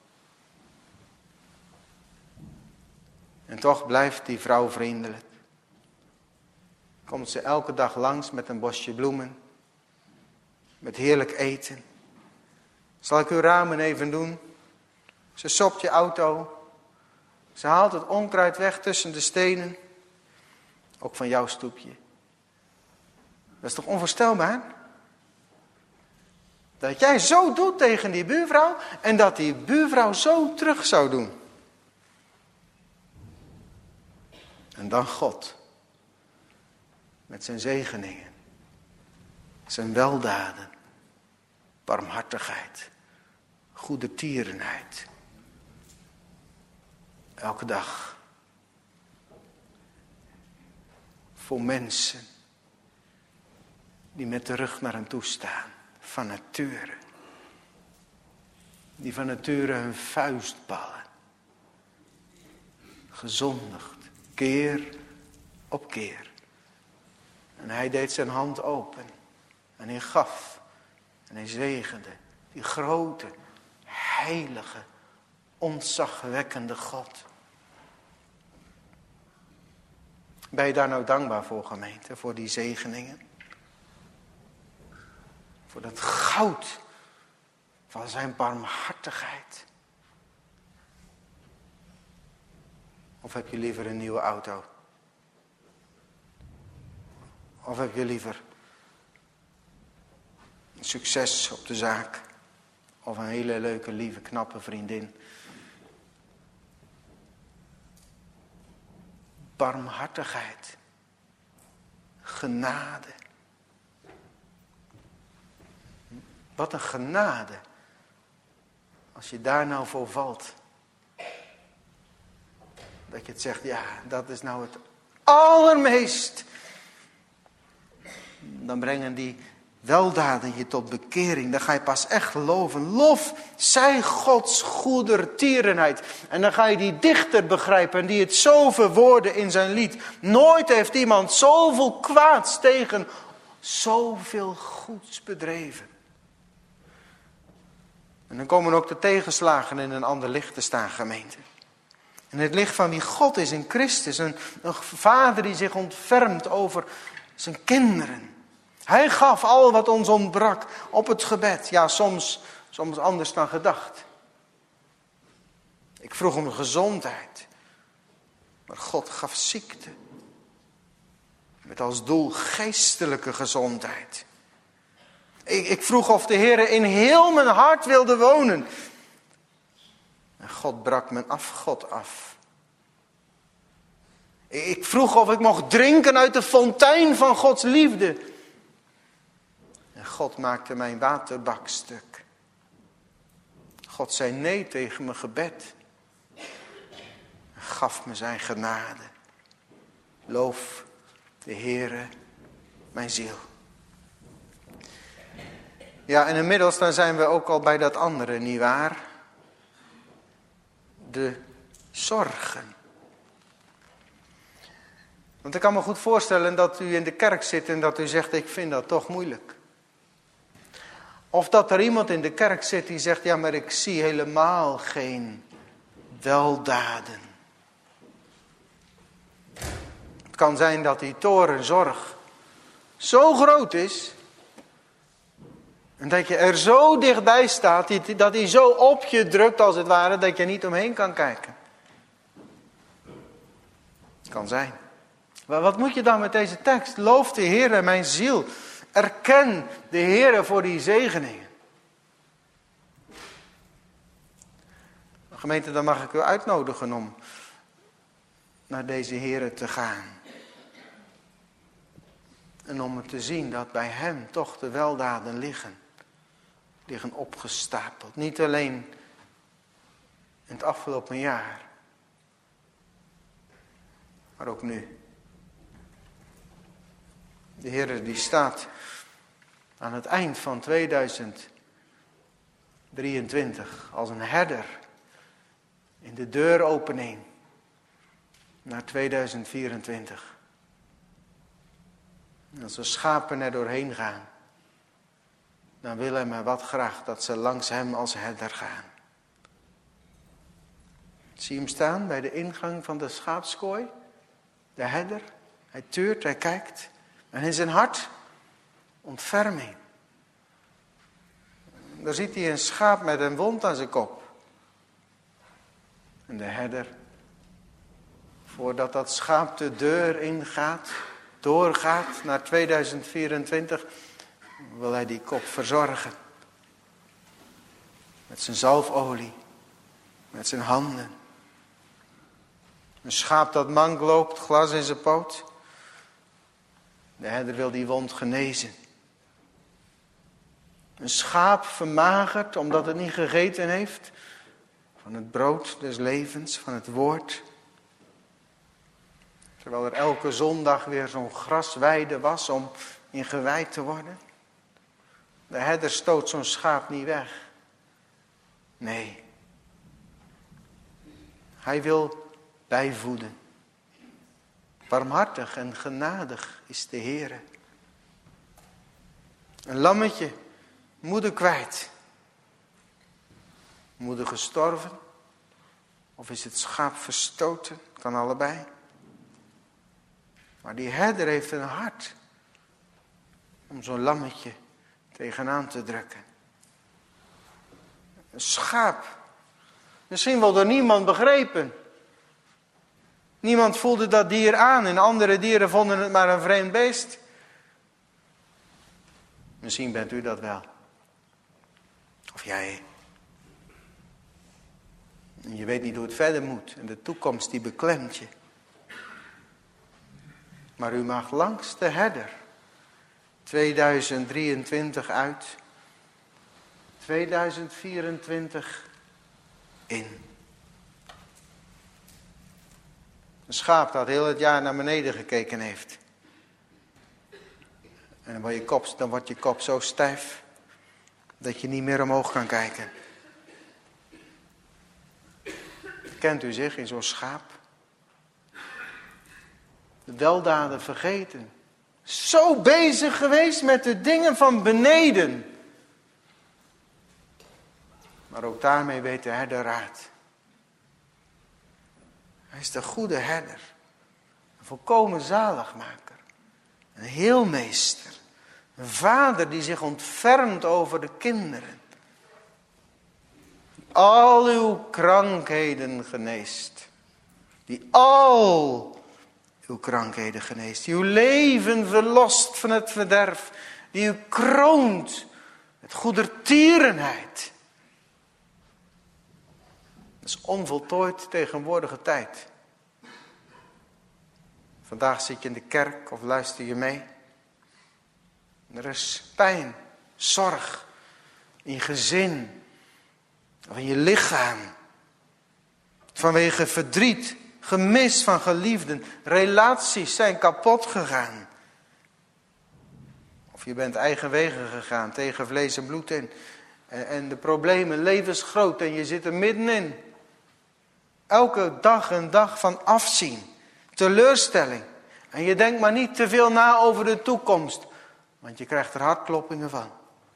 En toch blijft die vrouw vriendelijk. Komt ze elke dag langs met een bosje bloemen. Met heerlijk eten. Zal ik uw ramen even doen? Ze sopt je auto. Ze haalt het onkruid weg tussen de stenen. Ook van jouw stoepje. Dat is toch onvoorstelbaar? Dat jij zo doet tegen die buurvrouw. En dat die buurvrouw zo terug zou doen. En dan God. Met zijn zegeningen. Zijn weldaden. Barmhartigheid. Goedertierenheid. Elke dag. Voor mensen. Die met de rug naar hem toe staan. Van nature. Die van nature hun vuist ballen. Gezondigd. Keer op keer. En hij deed zijn hand open. En hij gaf. En hij zegende. Die grote, heilige, ontzagwekkende God. Ben je daar nou dankbaar voor, gemeente? Voor die zegeningen? Voor dat goud van zijn barmhartigheid? Of heb je liever een nieuwe auto? Of heb je liever een succes op de zaak? Of een hele leuke, lieve, knappe vriendin? Barmhartigheid. Genade. Wat een genade. Als je daar nou voor valt. Dat je het zegt, ja, dat is nou het allermeest. Dan brengen die weldaden je tot bekering. Dan ga je pas echt geloven. Lof zij Gods goedertierenheid. En dan ga je die dichter begrijpen. Die het zo verwoordde in zijn lied. Nooit heeft iemand zoveel kwaads tegen zoveel goeds bedreven. En dan komen ook de tegenslagen in een ander licht te staan, gemeente. En het licht van wie God is in Christus. Een, een vader die zich ontfermt over zijn kinderen. Hij gaf al wat ons ontbrak op het gebed. Ja, soms, soms anders dan gedacht. Ik vroeg om gezondheid. Maar God gaf ziekte. Met als doel geestelijke gezondheid. Ik, ik vroeg of de Heer in heel mijn hart wilde wonen. En God brak mijn afgod af. Ik vroeg of ik mocht drinken uit de fontein van Gods liefde. En God maakte mijn waterbak stuk. God zei nee tegen mijn gebed. En gaf me zijn genade. Loof de Heere mijn ziel. Ja, en inmiddels dan zijn we ook al bij dat andere, nietwaar? De zorgen. Want ik kan me goed voorstellen dat u in de kerk zit en dat u zegt, ik vind dat toch moeilijk. Of dat er iemand in de kerk zit die zegt, ja, maar ik zie helemaal geen weldaden. Het kan zijn dat die torenzorg zo groot is. En dat je er zo dichtbij staat, dat hij zo op je drukt als het ware, dat je niet omheen kan kijken. Het kan zijn. Maar wat moet je dan met deze tekst? Loof de Heer mijn ziel. Erken de Heer voor die zegeningen. Gemeente, dan mag ik u uitnodigen om naar deze Heer te gaan. En om te zien dat bij hem toch de weldaden liggen. Liggen opgestapeld. Niet alleen in het afgelopen jaar. Maar ook nu. De Heer die staat aan het eind van tweeduizend drieëntwintig als een herder in de deuropening naar tweeduizend vierentwintig. En als de schapen er doorheen gaan, dan wil hij maar wat graag dat ze langs hem als herder gaan. Zie je hem staan bij de ingang van de schaapskooi? De herder, hij tuurt, hij kijkt. En in zijn hart ontferming. Daar ziet hij een schaap met een wond aan zijn kop. En de herder, voordat dat schaap de deur ingaat, doorgaat naar tweeduizend vierentwintig, wil hij die kop verzorgen. Met zijn zalfolie, met zijn handen. Een schaap dat mank loopt, glas in zijn poot. De herder wil die wond genezen. Een schaap vermagerd omdat het niet gegeten heeft van het brood des levens, van het woord. Terwijl er elke zondag weer zo'n grasweide was om in gewijd te worden. De herder stoot zo'n schaap niet weg. Nee. Hij wil bijvoeden. Barmhartig en genadig is de Heere. Een lammetje, moeder kwijt. Moeder gestorven. Of is het schaap verstoten? Kan allebei. Maar die herder heeft een hart. Om zo'n lammetje tegenaan te drukken. Een schaap. Misschien wel door niemand begrepen. Niemand voelde dat dier aan en andere dieren vonden het maar een vreemd beest. Misschien bent u dat wel. Of jij. En je weet niet hoe het verder moet. En de toekomst die beklemt je. Maar u mag langs de herder. tweeduizend drieëntwintig uit. tweeduizend vierentwintig in. Een schaap dat heel het jaar naar beneden gekeken heeft. En dan wordt je kop, dan wordt je kop zo stijf dat je niet meer omhoog kan kijken. Kent u zich in zo'n schaap? De weldaden vergeten. Zo bezig geweest met de dingen van beneden. Maar ook daarmee weet de herder raad. Hij is de goede herder. Een volkomen zaligmaker. Een heelmeester. Een vader die zich ontfermt over de kinderen. Die al uw krankheden geneest. Die al uw krankheden geneest. Die uw leven verlost van het verderf. Die u kroont met goedertierenheid. Dat is onvoltooid tegenwoordige tijd. Vandaag zit je in de kerk of luister je mee. Er is pijn, zorg in je gezin of in je lichaam. Vanwege verdriet, gemis van geliefden. Relaties zijn kapot gegaan. Of je bent eigen wegen gegaan tegen vlees en bloed in. En, en de problemen levensgroot en je zit er middenin. Elke dag een dag van afzien. Teleurstelling. En je denkt maar niet te veel na over de toekomst. Want je krijgt er hartkloppingen van.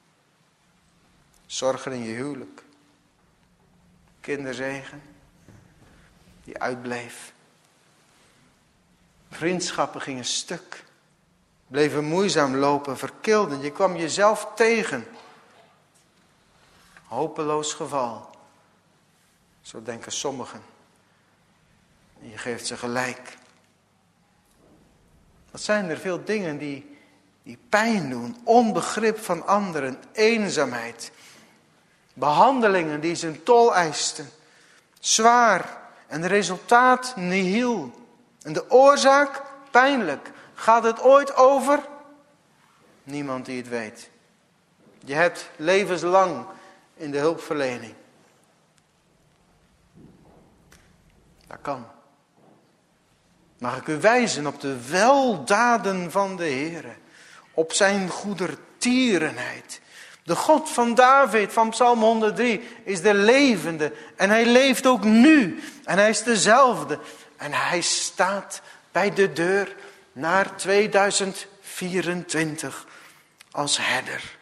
Zorgen in je huwelijk. Kinderzegen. Die uitbleef. Vriendschappen gingen stuk. Bleven moeizaam lopen, verkilden. Je kwam jezelf tegen. Hopeloos geval. Zo denken sommigen. En je geeft ze gelijk. Wat zijn er veel dingen die, die pijn doen. Onbegrip van anderen. Eenzaamheid. Behandelingen die zijn tol eisten. Zwaar. En het resultaat nihil. En de oorzaak pijnlijk. Gaat het ooit over? Niemand die het weet. Je hebt levenslang in de hulpverlening. Dat kan. Mag ik u wijzen op de weldaden van de Heere. Op zijn goedertierenheid. De God van David van Psalm honderddrie is de levende. En hij leeft ook nu. En hij is dezelfde. En hij staat bij de deur naar tweeduizend vierentwintig als herder.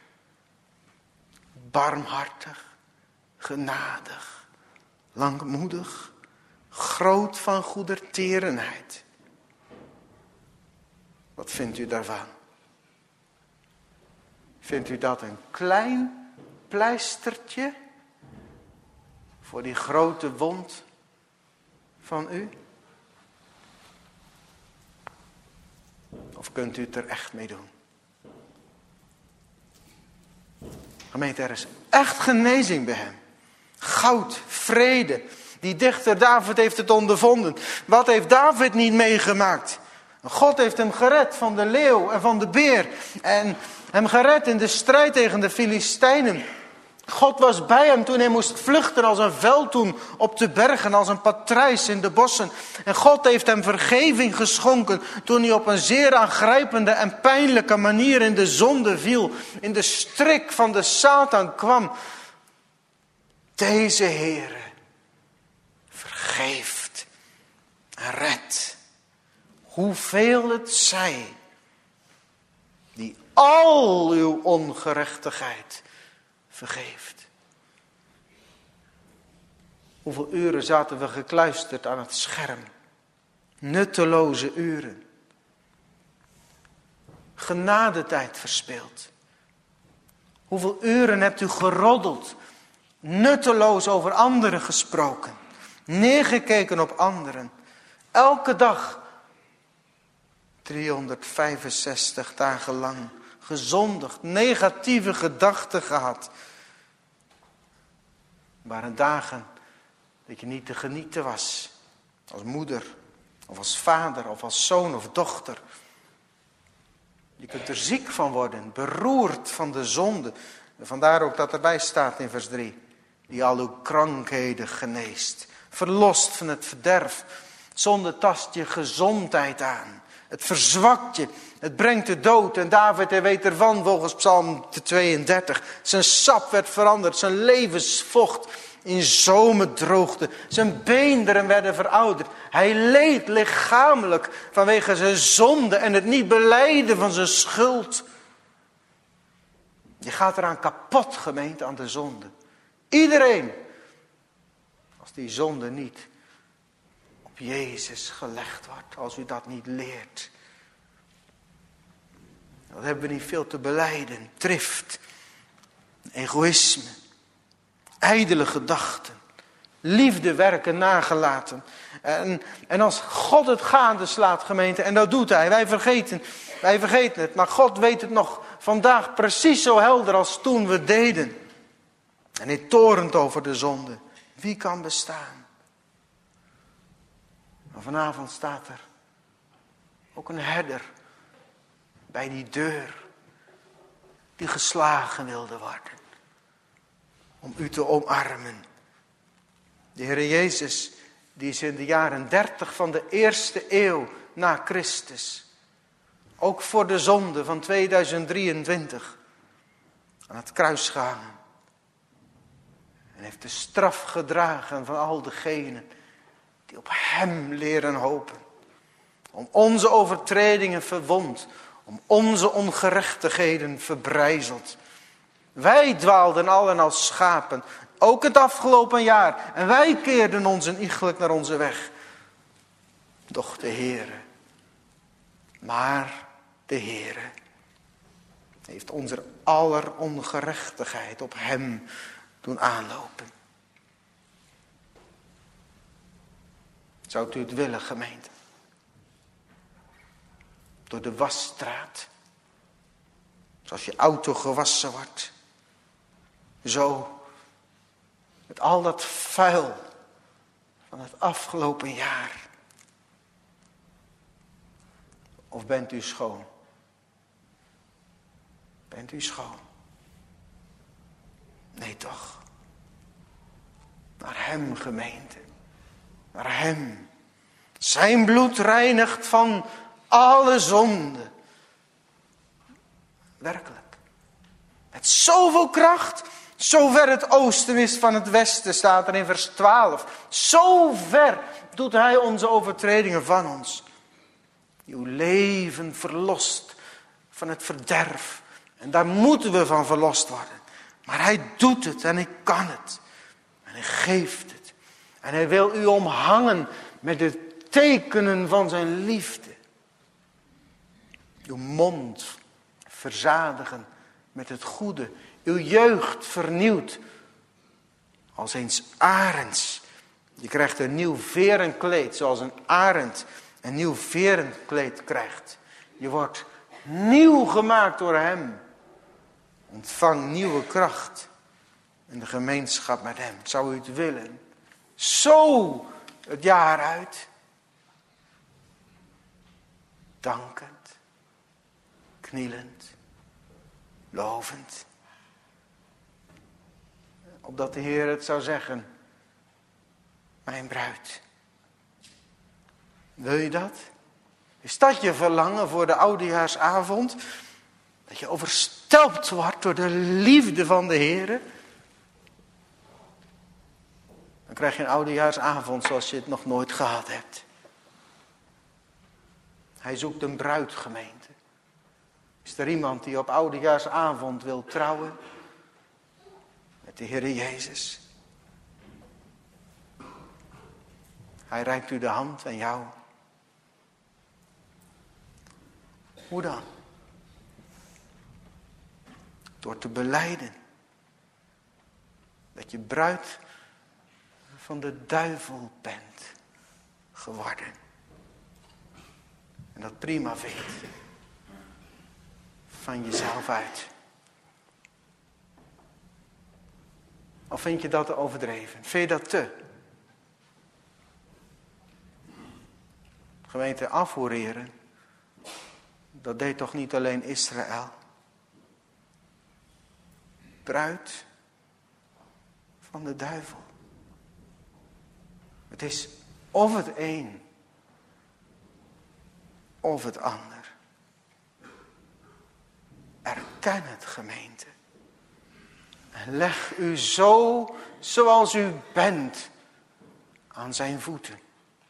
Barmhartig, genadig, langmoedig, groot van goedertierenheid. Wat vindt u daarvan? Vindt u dat een klein pleistertje voor die grote wond van u? Of kunt u het er echt mee doen? Gemeente, er is echt genezing bij hem. Goud, vrede. Die dichter David heeft het ondervonden. Wat heeft David niet meegemaakt? God heeft hem gered van de leeuw en van de beer. En hem gered in de strijd tegen de Filistijnen. God was bij hem toen hij moest vluchten als een veldtoen op de bergen, als een patrijs in de bossen. En God heeft hem vergeving geschonken toen hij op een zeer aangrijpende en pijnlijke manier in de zonde viel. In de strik van de Satan kwam. Deze Heere vergeeft en redt. Hoeveel het zij die al uw ongerechtigheid vergeeft. Hoeveel uren zaten we gekluisterd aan het scherm. Nutteloze uren. Genadetijd verspild. Hoeveel uren hebt u geroddeld. Nutteloos over anderen gesproken. Neergekeken op anderen. Elke dag. driehonderdvijfenzestig dagen lang. Gezondigd. Negatieve gedachten gehad. Waren dagen dat je niet te genieten was. Als moeder. Of als vader. Of als zoon of dochter. Je kunt er ziek van worden. Beroerd van de zonde. Vandaar ook dat erbij staat in vers drie. Die al uw krankheden geneest. Verlost van het verderf. Zonde tast je gezondheid aan. Het verzwakt je. Het brengt de dood. En David hij weet ervan volgens Psalm tweeëndertig. Zijn sap werd veranderd. Zijn levensvocht in zomen droogde. Zijn beenderen werden verouderd. Hij leed lichamelijk vanwege zijn zonde en het niet belijden van zijn schuld. Je gaat eraan kapot, gemeente, aan de zonde. Iedereen. Als die zonde niet op Jezus gelegd wordt. Als u dat niet leert. Dat hebben we niet veel te belijden. Drift. Egoïsme. Ijdele gedachten. Liefdewerken nagelaten. En, en als God het gaande slaat, gemeente, en dat doet hij. Wij vergeten, wij vergeten het. Maar God weet het nog vandaag precies zo helder als toen we deden. En hij torent over de zonde. Wie kan bestaan? Maar vanavond staat er ook een herder bij die deur. Die geslagen wilde worden. Om u te omarmen. De Heer Jezus, die is in de jaren dertig van de eerste eeuw na Christus. Ook voor de zonde van tweeduizend drieëntwintig. Aan het kruis gehangen. En heeft de straf gedragen van al degenen die op hem leren hopen. Om onze overtredingen verwond. Om onze ongerechtigheden verbrijzeld. Wij dwaalden allen als schapen. Ook het afgelopen jaar. En wij keerden ons een iegelijk naar onze weg. Doch de Heere. Maar de Heere. Heeft onze aller ongerechtigheid op hem doen aanlopen. Zou u het willen, gemeente? Door de wasstraat. Zoals je auto gewassen wordt. Zo. Met al dat vuil van het afgelopen jaar. Of bent u schoon? Bent u schoon? Nee toch. Naar hem, gemeente. Naar hem. Zijn bloed reinigt van alle zonde. Werkelijk. Met zoveel kracht. Zo ver het oosten is van het westen, staat er in vers twaalf. Zo ver doet hij onze overtredingen van ons. Uw leven verlost van het verderf. En daar moeten we van verlost worden. Maar hij doet het en hij kan het. En hij geeft het. En hij wil u omhangen met de tekenen van zijn liefde. Uw mond verzadigen met het goede. Uw jeugd vernieuwd. Als eens arends. Je krijgt een nieuw verenkleed. Zoals een arend een nieuw verenkleed krijgt. Je wordt nieuw gemaakt door hem. Ontvang nieuwe kracht. In de gemeenschap met hem. Zou u het willen? Zo het jaar uit. Dankend. Knielend. Lovend. Opdat de Heer het zou zeggen. Mijn bruid. Wil je dat? Is dat je verlangen voor de oudejaarsavond? Dat je overstelpt wordt door de liefde van de Heer? Dan krijg je een oudejaarsavond zoals je het nog nooit gehad hebt. Hij zoekt een bruidgemeente. Is er iemand die op oudejaarsavond wil trouwen? Met de Heer Jezus. Hij reikt u de hand en jou. Hoe dan? Door te belijden. Dat je bruid van de duivel bent geworden. En dat prima vindt. Van jezelf uit. Of vind je dat te overdreven? Vind je dat te? Gemeente afhoereren. Dat deed toch niet alleen Israël. Bruid van de duivel. Het is of het een of het ander. Erken het, gemeente. En leg u zo zoals u bent aan zijn voeten.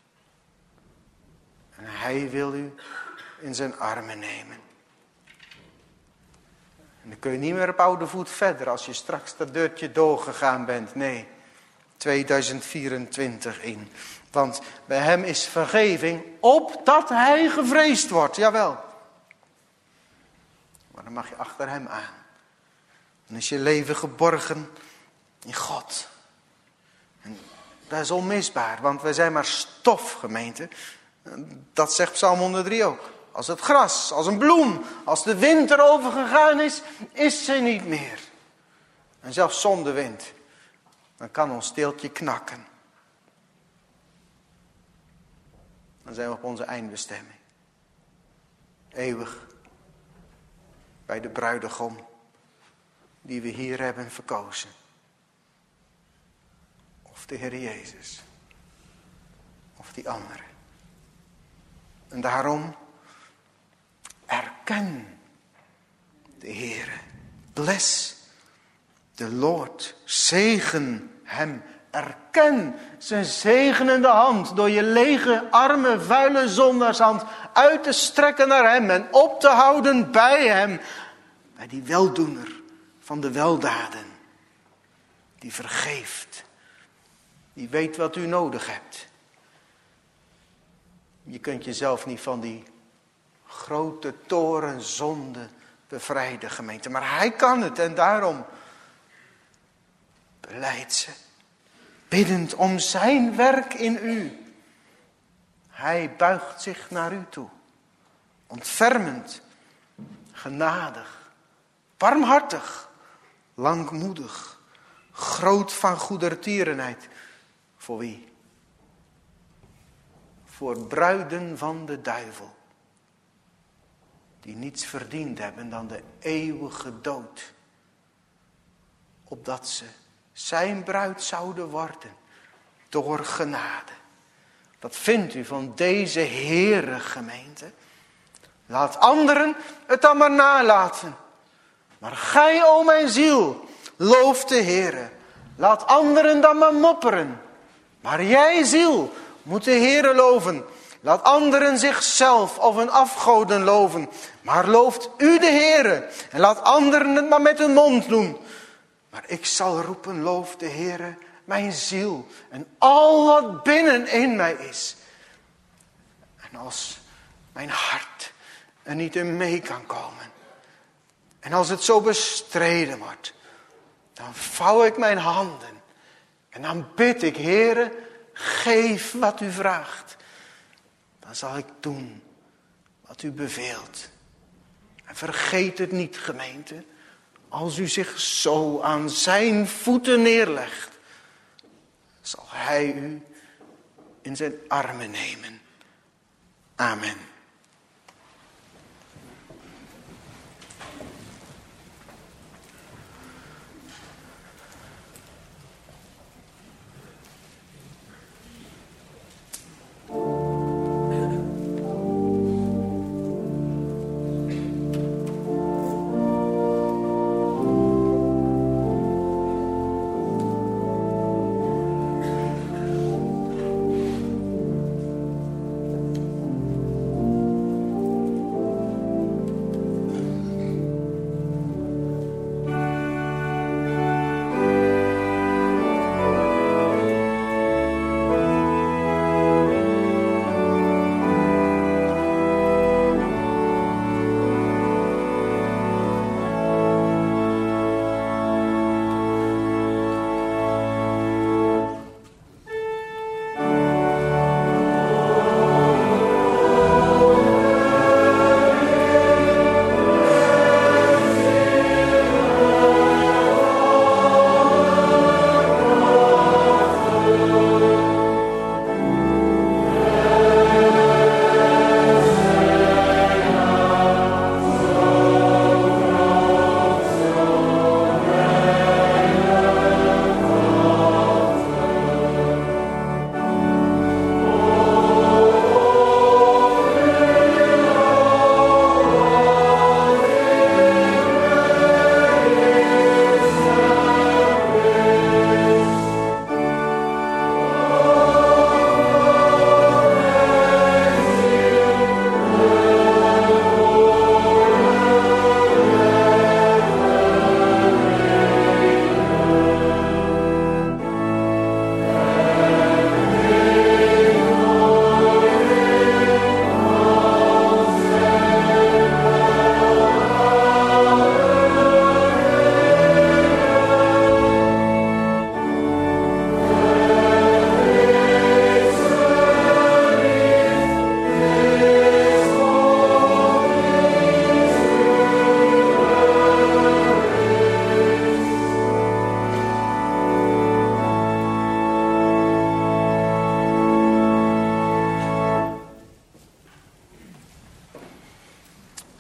En hij wil u in zijn armen nemen. En dan kun je niet meer op oude voet verder als je straks dat deurtje doorgegaan bent. Nee, tweeduizend vierentwintig in. Want bij hem is vergeving opdat hij gevreesd wordt. Jawel. Maar dan mag je achter hem aan. Dan is je leven geborgen in God. En dat is onmisbaar, want wij zijn maar stof, gemeente. Dat zegt Psalm honderddrie ook. Als het gras, als een bloem, als de wind erover gegaan is, is ze niet meer. En zelfs zonder wind, dan kan ons steeltje knakken. Dan zijn we op onze eindbestemming. Eeuwig. Bij de bruidegom die we hier hebben verkozen. Of de Heer Jezus. Of die andere. En daarom erken de Heer. Bless the Lord. Zegen hem. Erken zijn zegenende hand door je lege, arme, vuile zondarshand uit te strekken naar hem en op te houden bij hem. Bij die weldoener van de weldaden. Die vergeeft. Die weet wat u nodig hebt. Je kunt jezelf niet van die grote toren zonde bevrijden, gemeente. Maar hij kan het en daarom belijd ze. Biddend om zijn werk in u. Hij buigt zich naar u toe. Ontfermend, genadig, barmhartig, langmoedig, groot van goedertierenheid. Voor wie? Voor bruiden van de duivel. Die niets verdiend hebben dan de eeuwige dood. Opdat ze zijn bruid zouden worden. Door genade. Wat vindt u van deze Heere gemeente? Laat anderen het dan maar nalaten. Maar gij, o mijn ziel, loof de Heere. Laat anderen dan maar mopperen. Maar jij, ziel, moet de Heere loven. Laat anderen zichzelf of hun afgoden loven. Maar looft u de Heere. En laat anderen het maar met hun mond doen. Maar ik zal roepen, loof de Heere, mijn ziel. En al wat binnenin mij is. En als mijn hart er niet in mee kan komen. En als het zo bestreden wordt. Dan vouw ik mijn handen. En dan bid ik, Heere, geef wat u vraagt. Dan zal ik doen wat u beveelt. En vergeet het niet, gemeente. Als u zich zo aan zijn voeten neerlegt. Zal hij u in zijn armen nemen. Amen.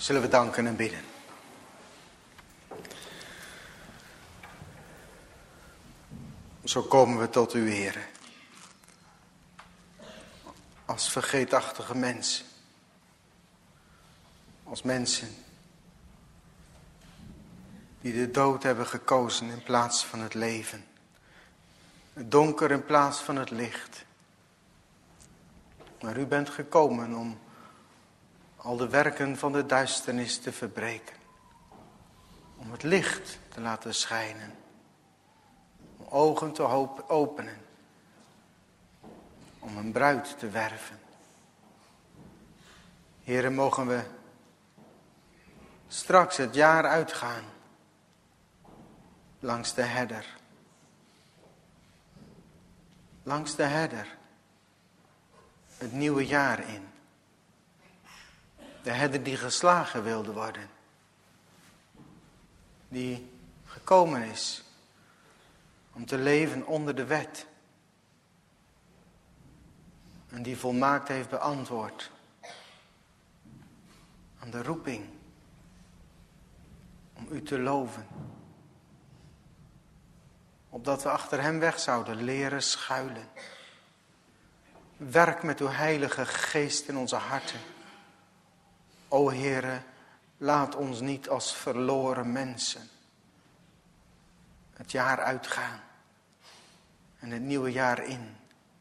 Zullen we danken en bidden. Zo komen we tot u, Heere. Als vergeetachtige mensen. Als mensen die de dood hebben gekozen in plaats van het leven. Het donker in plaats van het licht. Maar u bent gekomen om al de werken van de duisternis te verbreken. Om het licht te laten schijnen. Om ogen te openen. Om een bruid te werven. Heere, mogen we straks het jaar uitgaan. Langs de herder. Langs de herder. Het nieuwe jaar in. De herder die geslagen wilde worden. Die gekomen is om te leven onder de wet. En die volmaakt heeft beantwoord aan de roeping om u te loven. Opdat we achter hem weg zouden leren schuilen. Werk met uw heilige geest in onze harten. O Heere, laat ons niet als verloren mensen het jaar uitgaan en het nieuwe jaar in.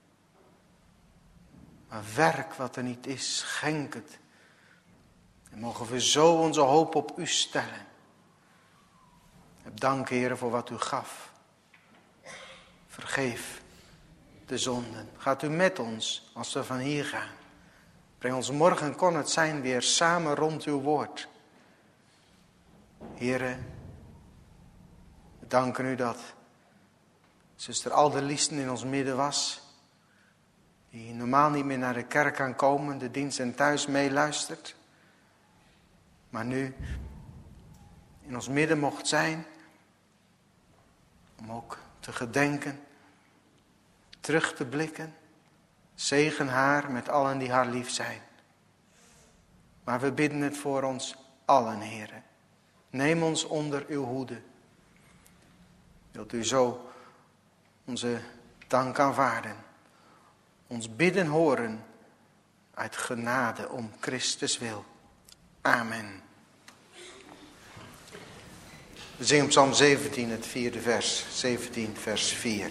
Maar werk wat er niet is, schenk het. En mogen we zo onze hoop op u stellen. Heb dank, Heere, voor wat u gaf. Vergeef de zonden. Gaat u met ons als we van hier gaan. Breng ons morgen, kon het zijn, weer samen rond uw woord. Heere, we danken u dat zuster Alderliesten in ons midden was. Die normaal niet meer naar de kerk kan komen, de dienst en thuis meeluistert. Maar nu in ons midden mocht zijn. Om ook te gedenken, terug te blikken. Zegen haar met allen die haar lief zijn. Maar we bidden het voor ons allen, Heere. Neem ons onder uw hoede. Wilt u zo onze dank aanvaarden. Ons bidden horen uit genade om Christus wil. Amen. We zingen Psalm zeventien, het vierde vers. zeventien, vers vier.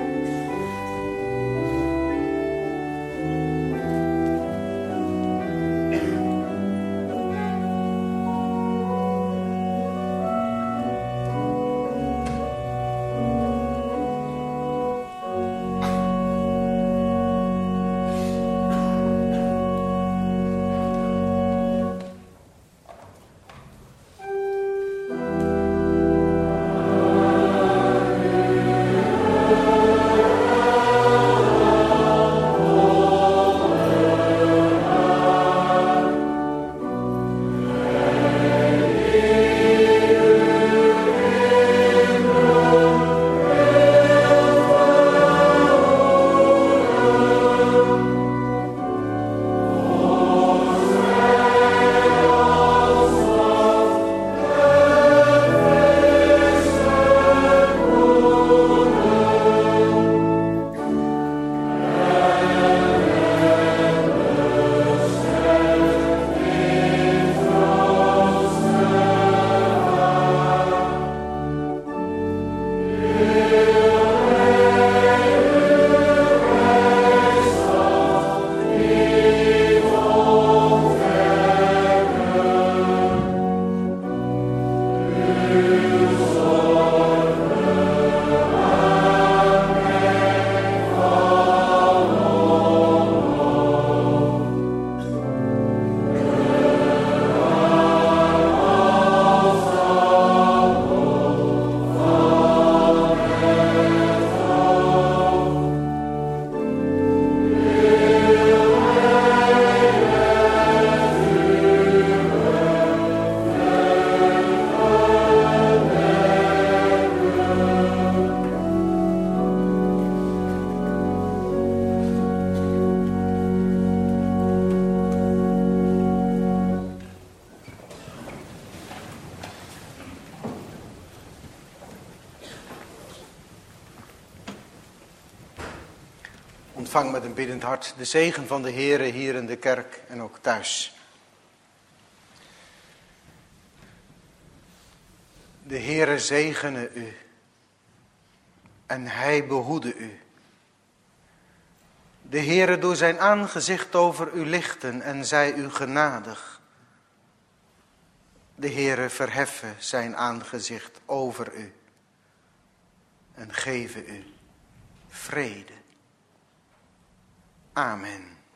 Thank Ontvang met een biddend hart de zegen van de Heere hier in de kerk en ook thuis. De Heere zegene u en hij behoede u. De Heere doe zijn aangezicht over u lichten en zij u genadig. De Heere verheffen zijn aangezicht over u en geven u vrede. Amen.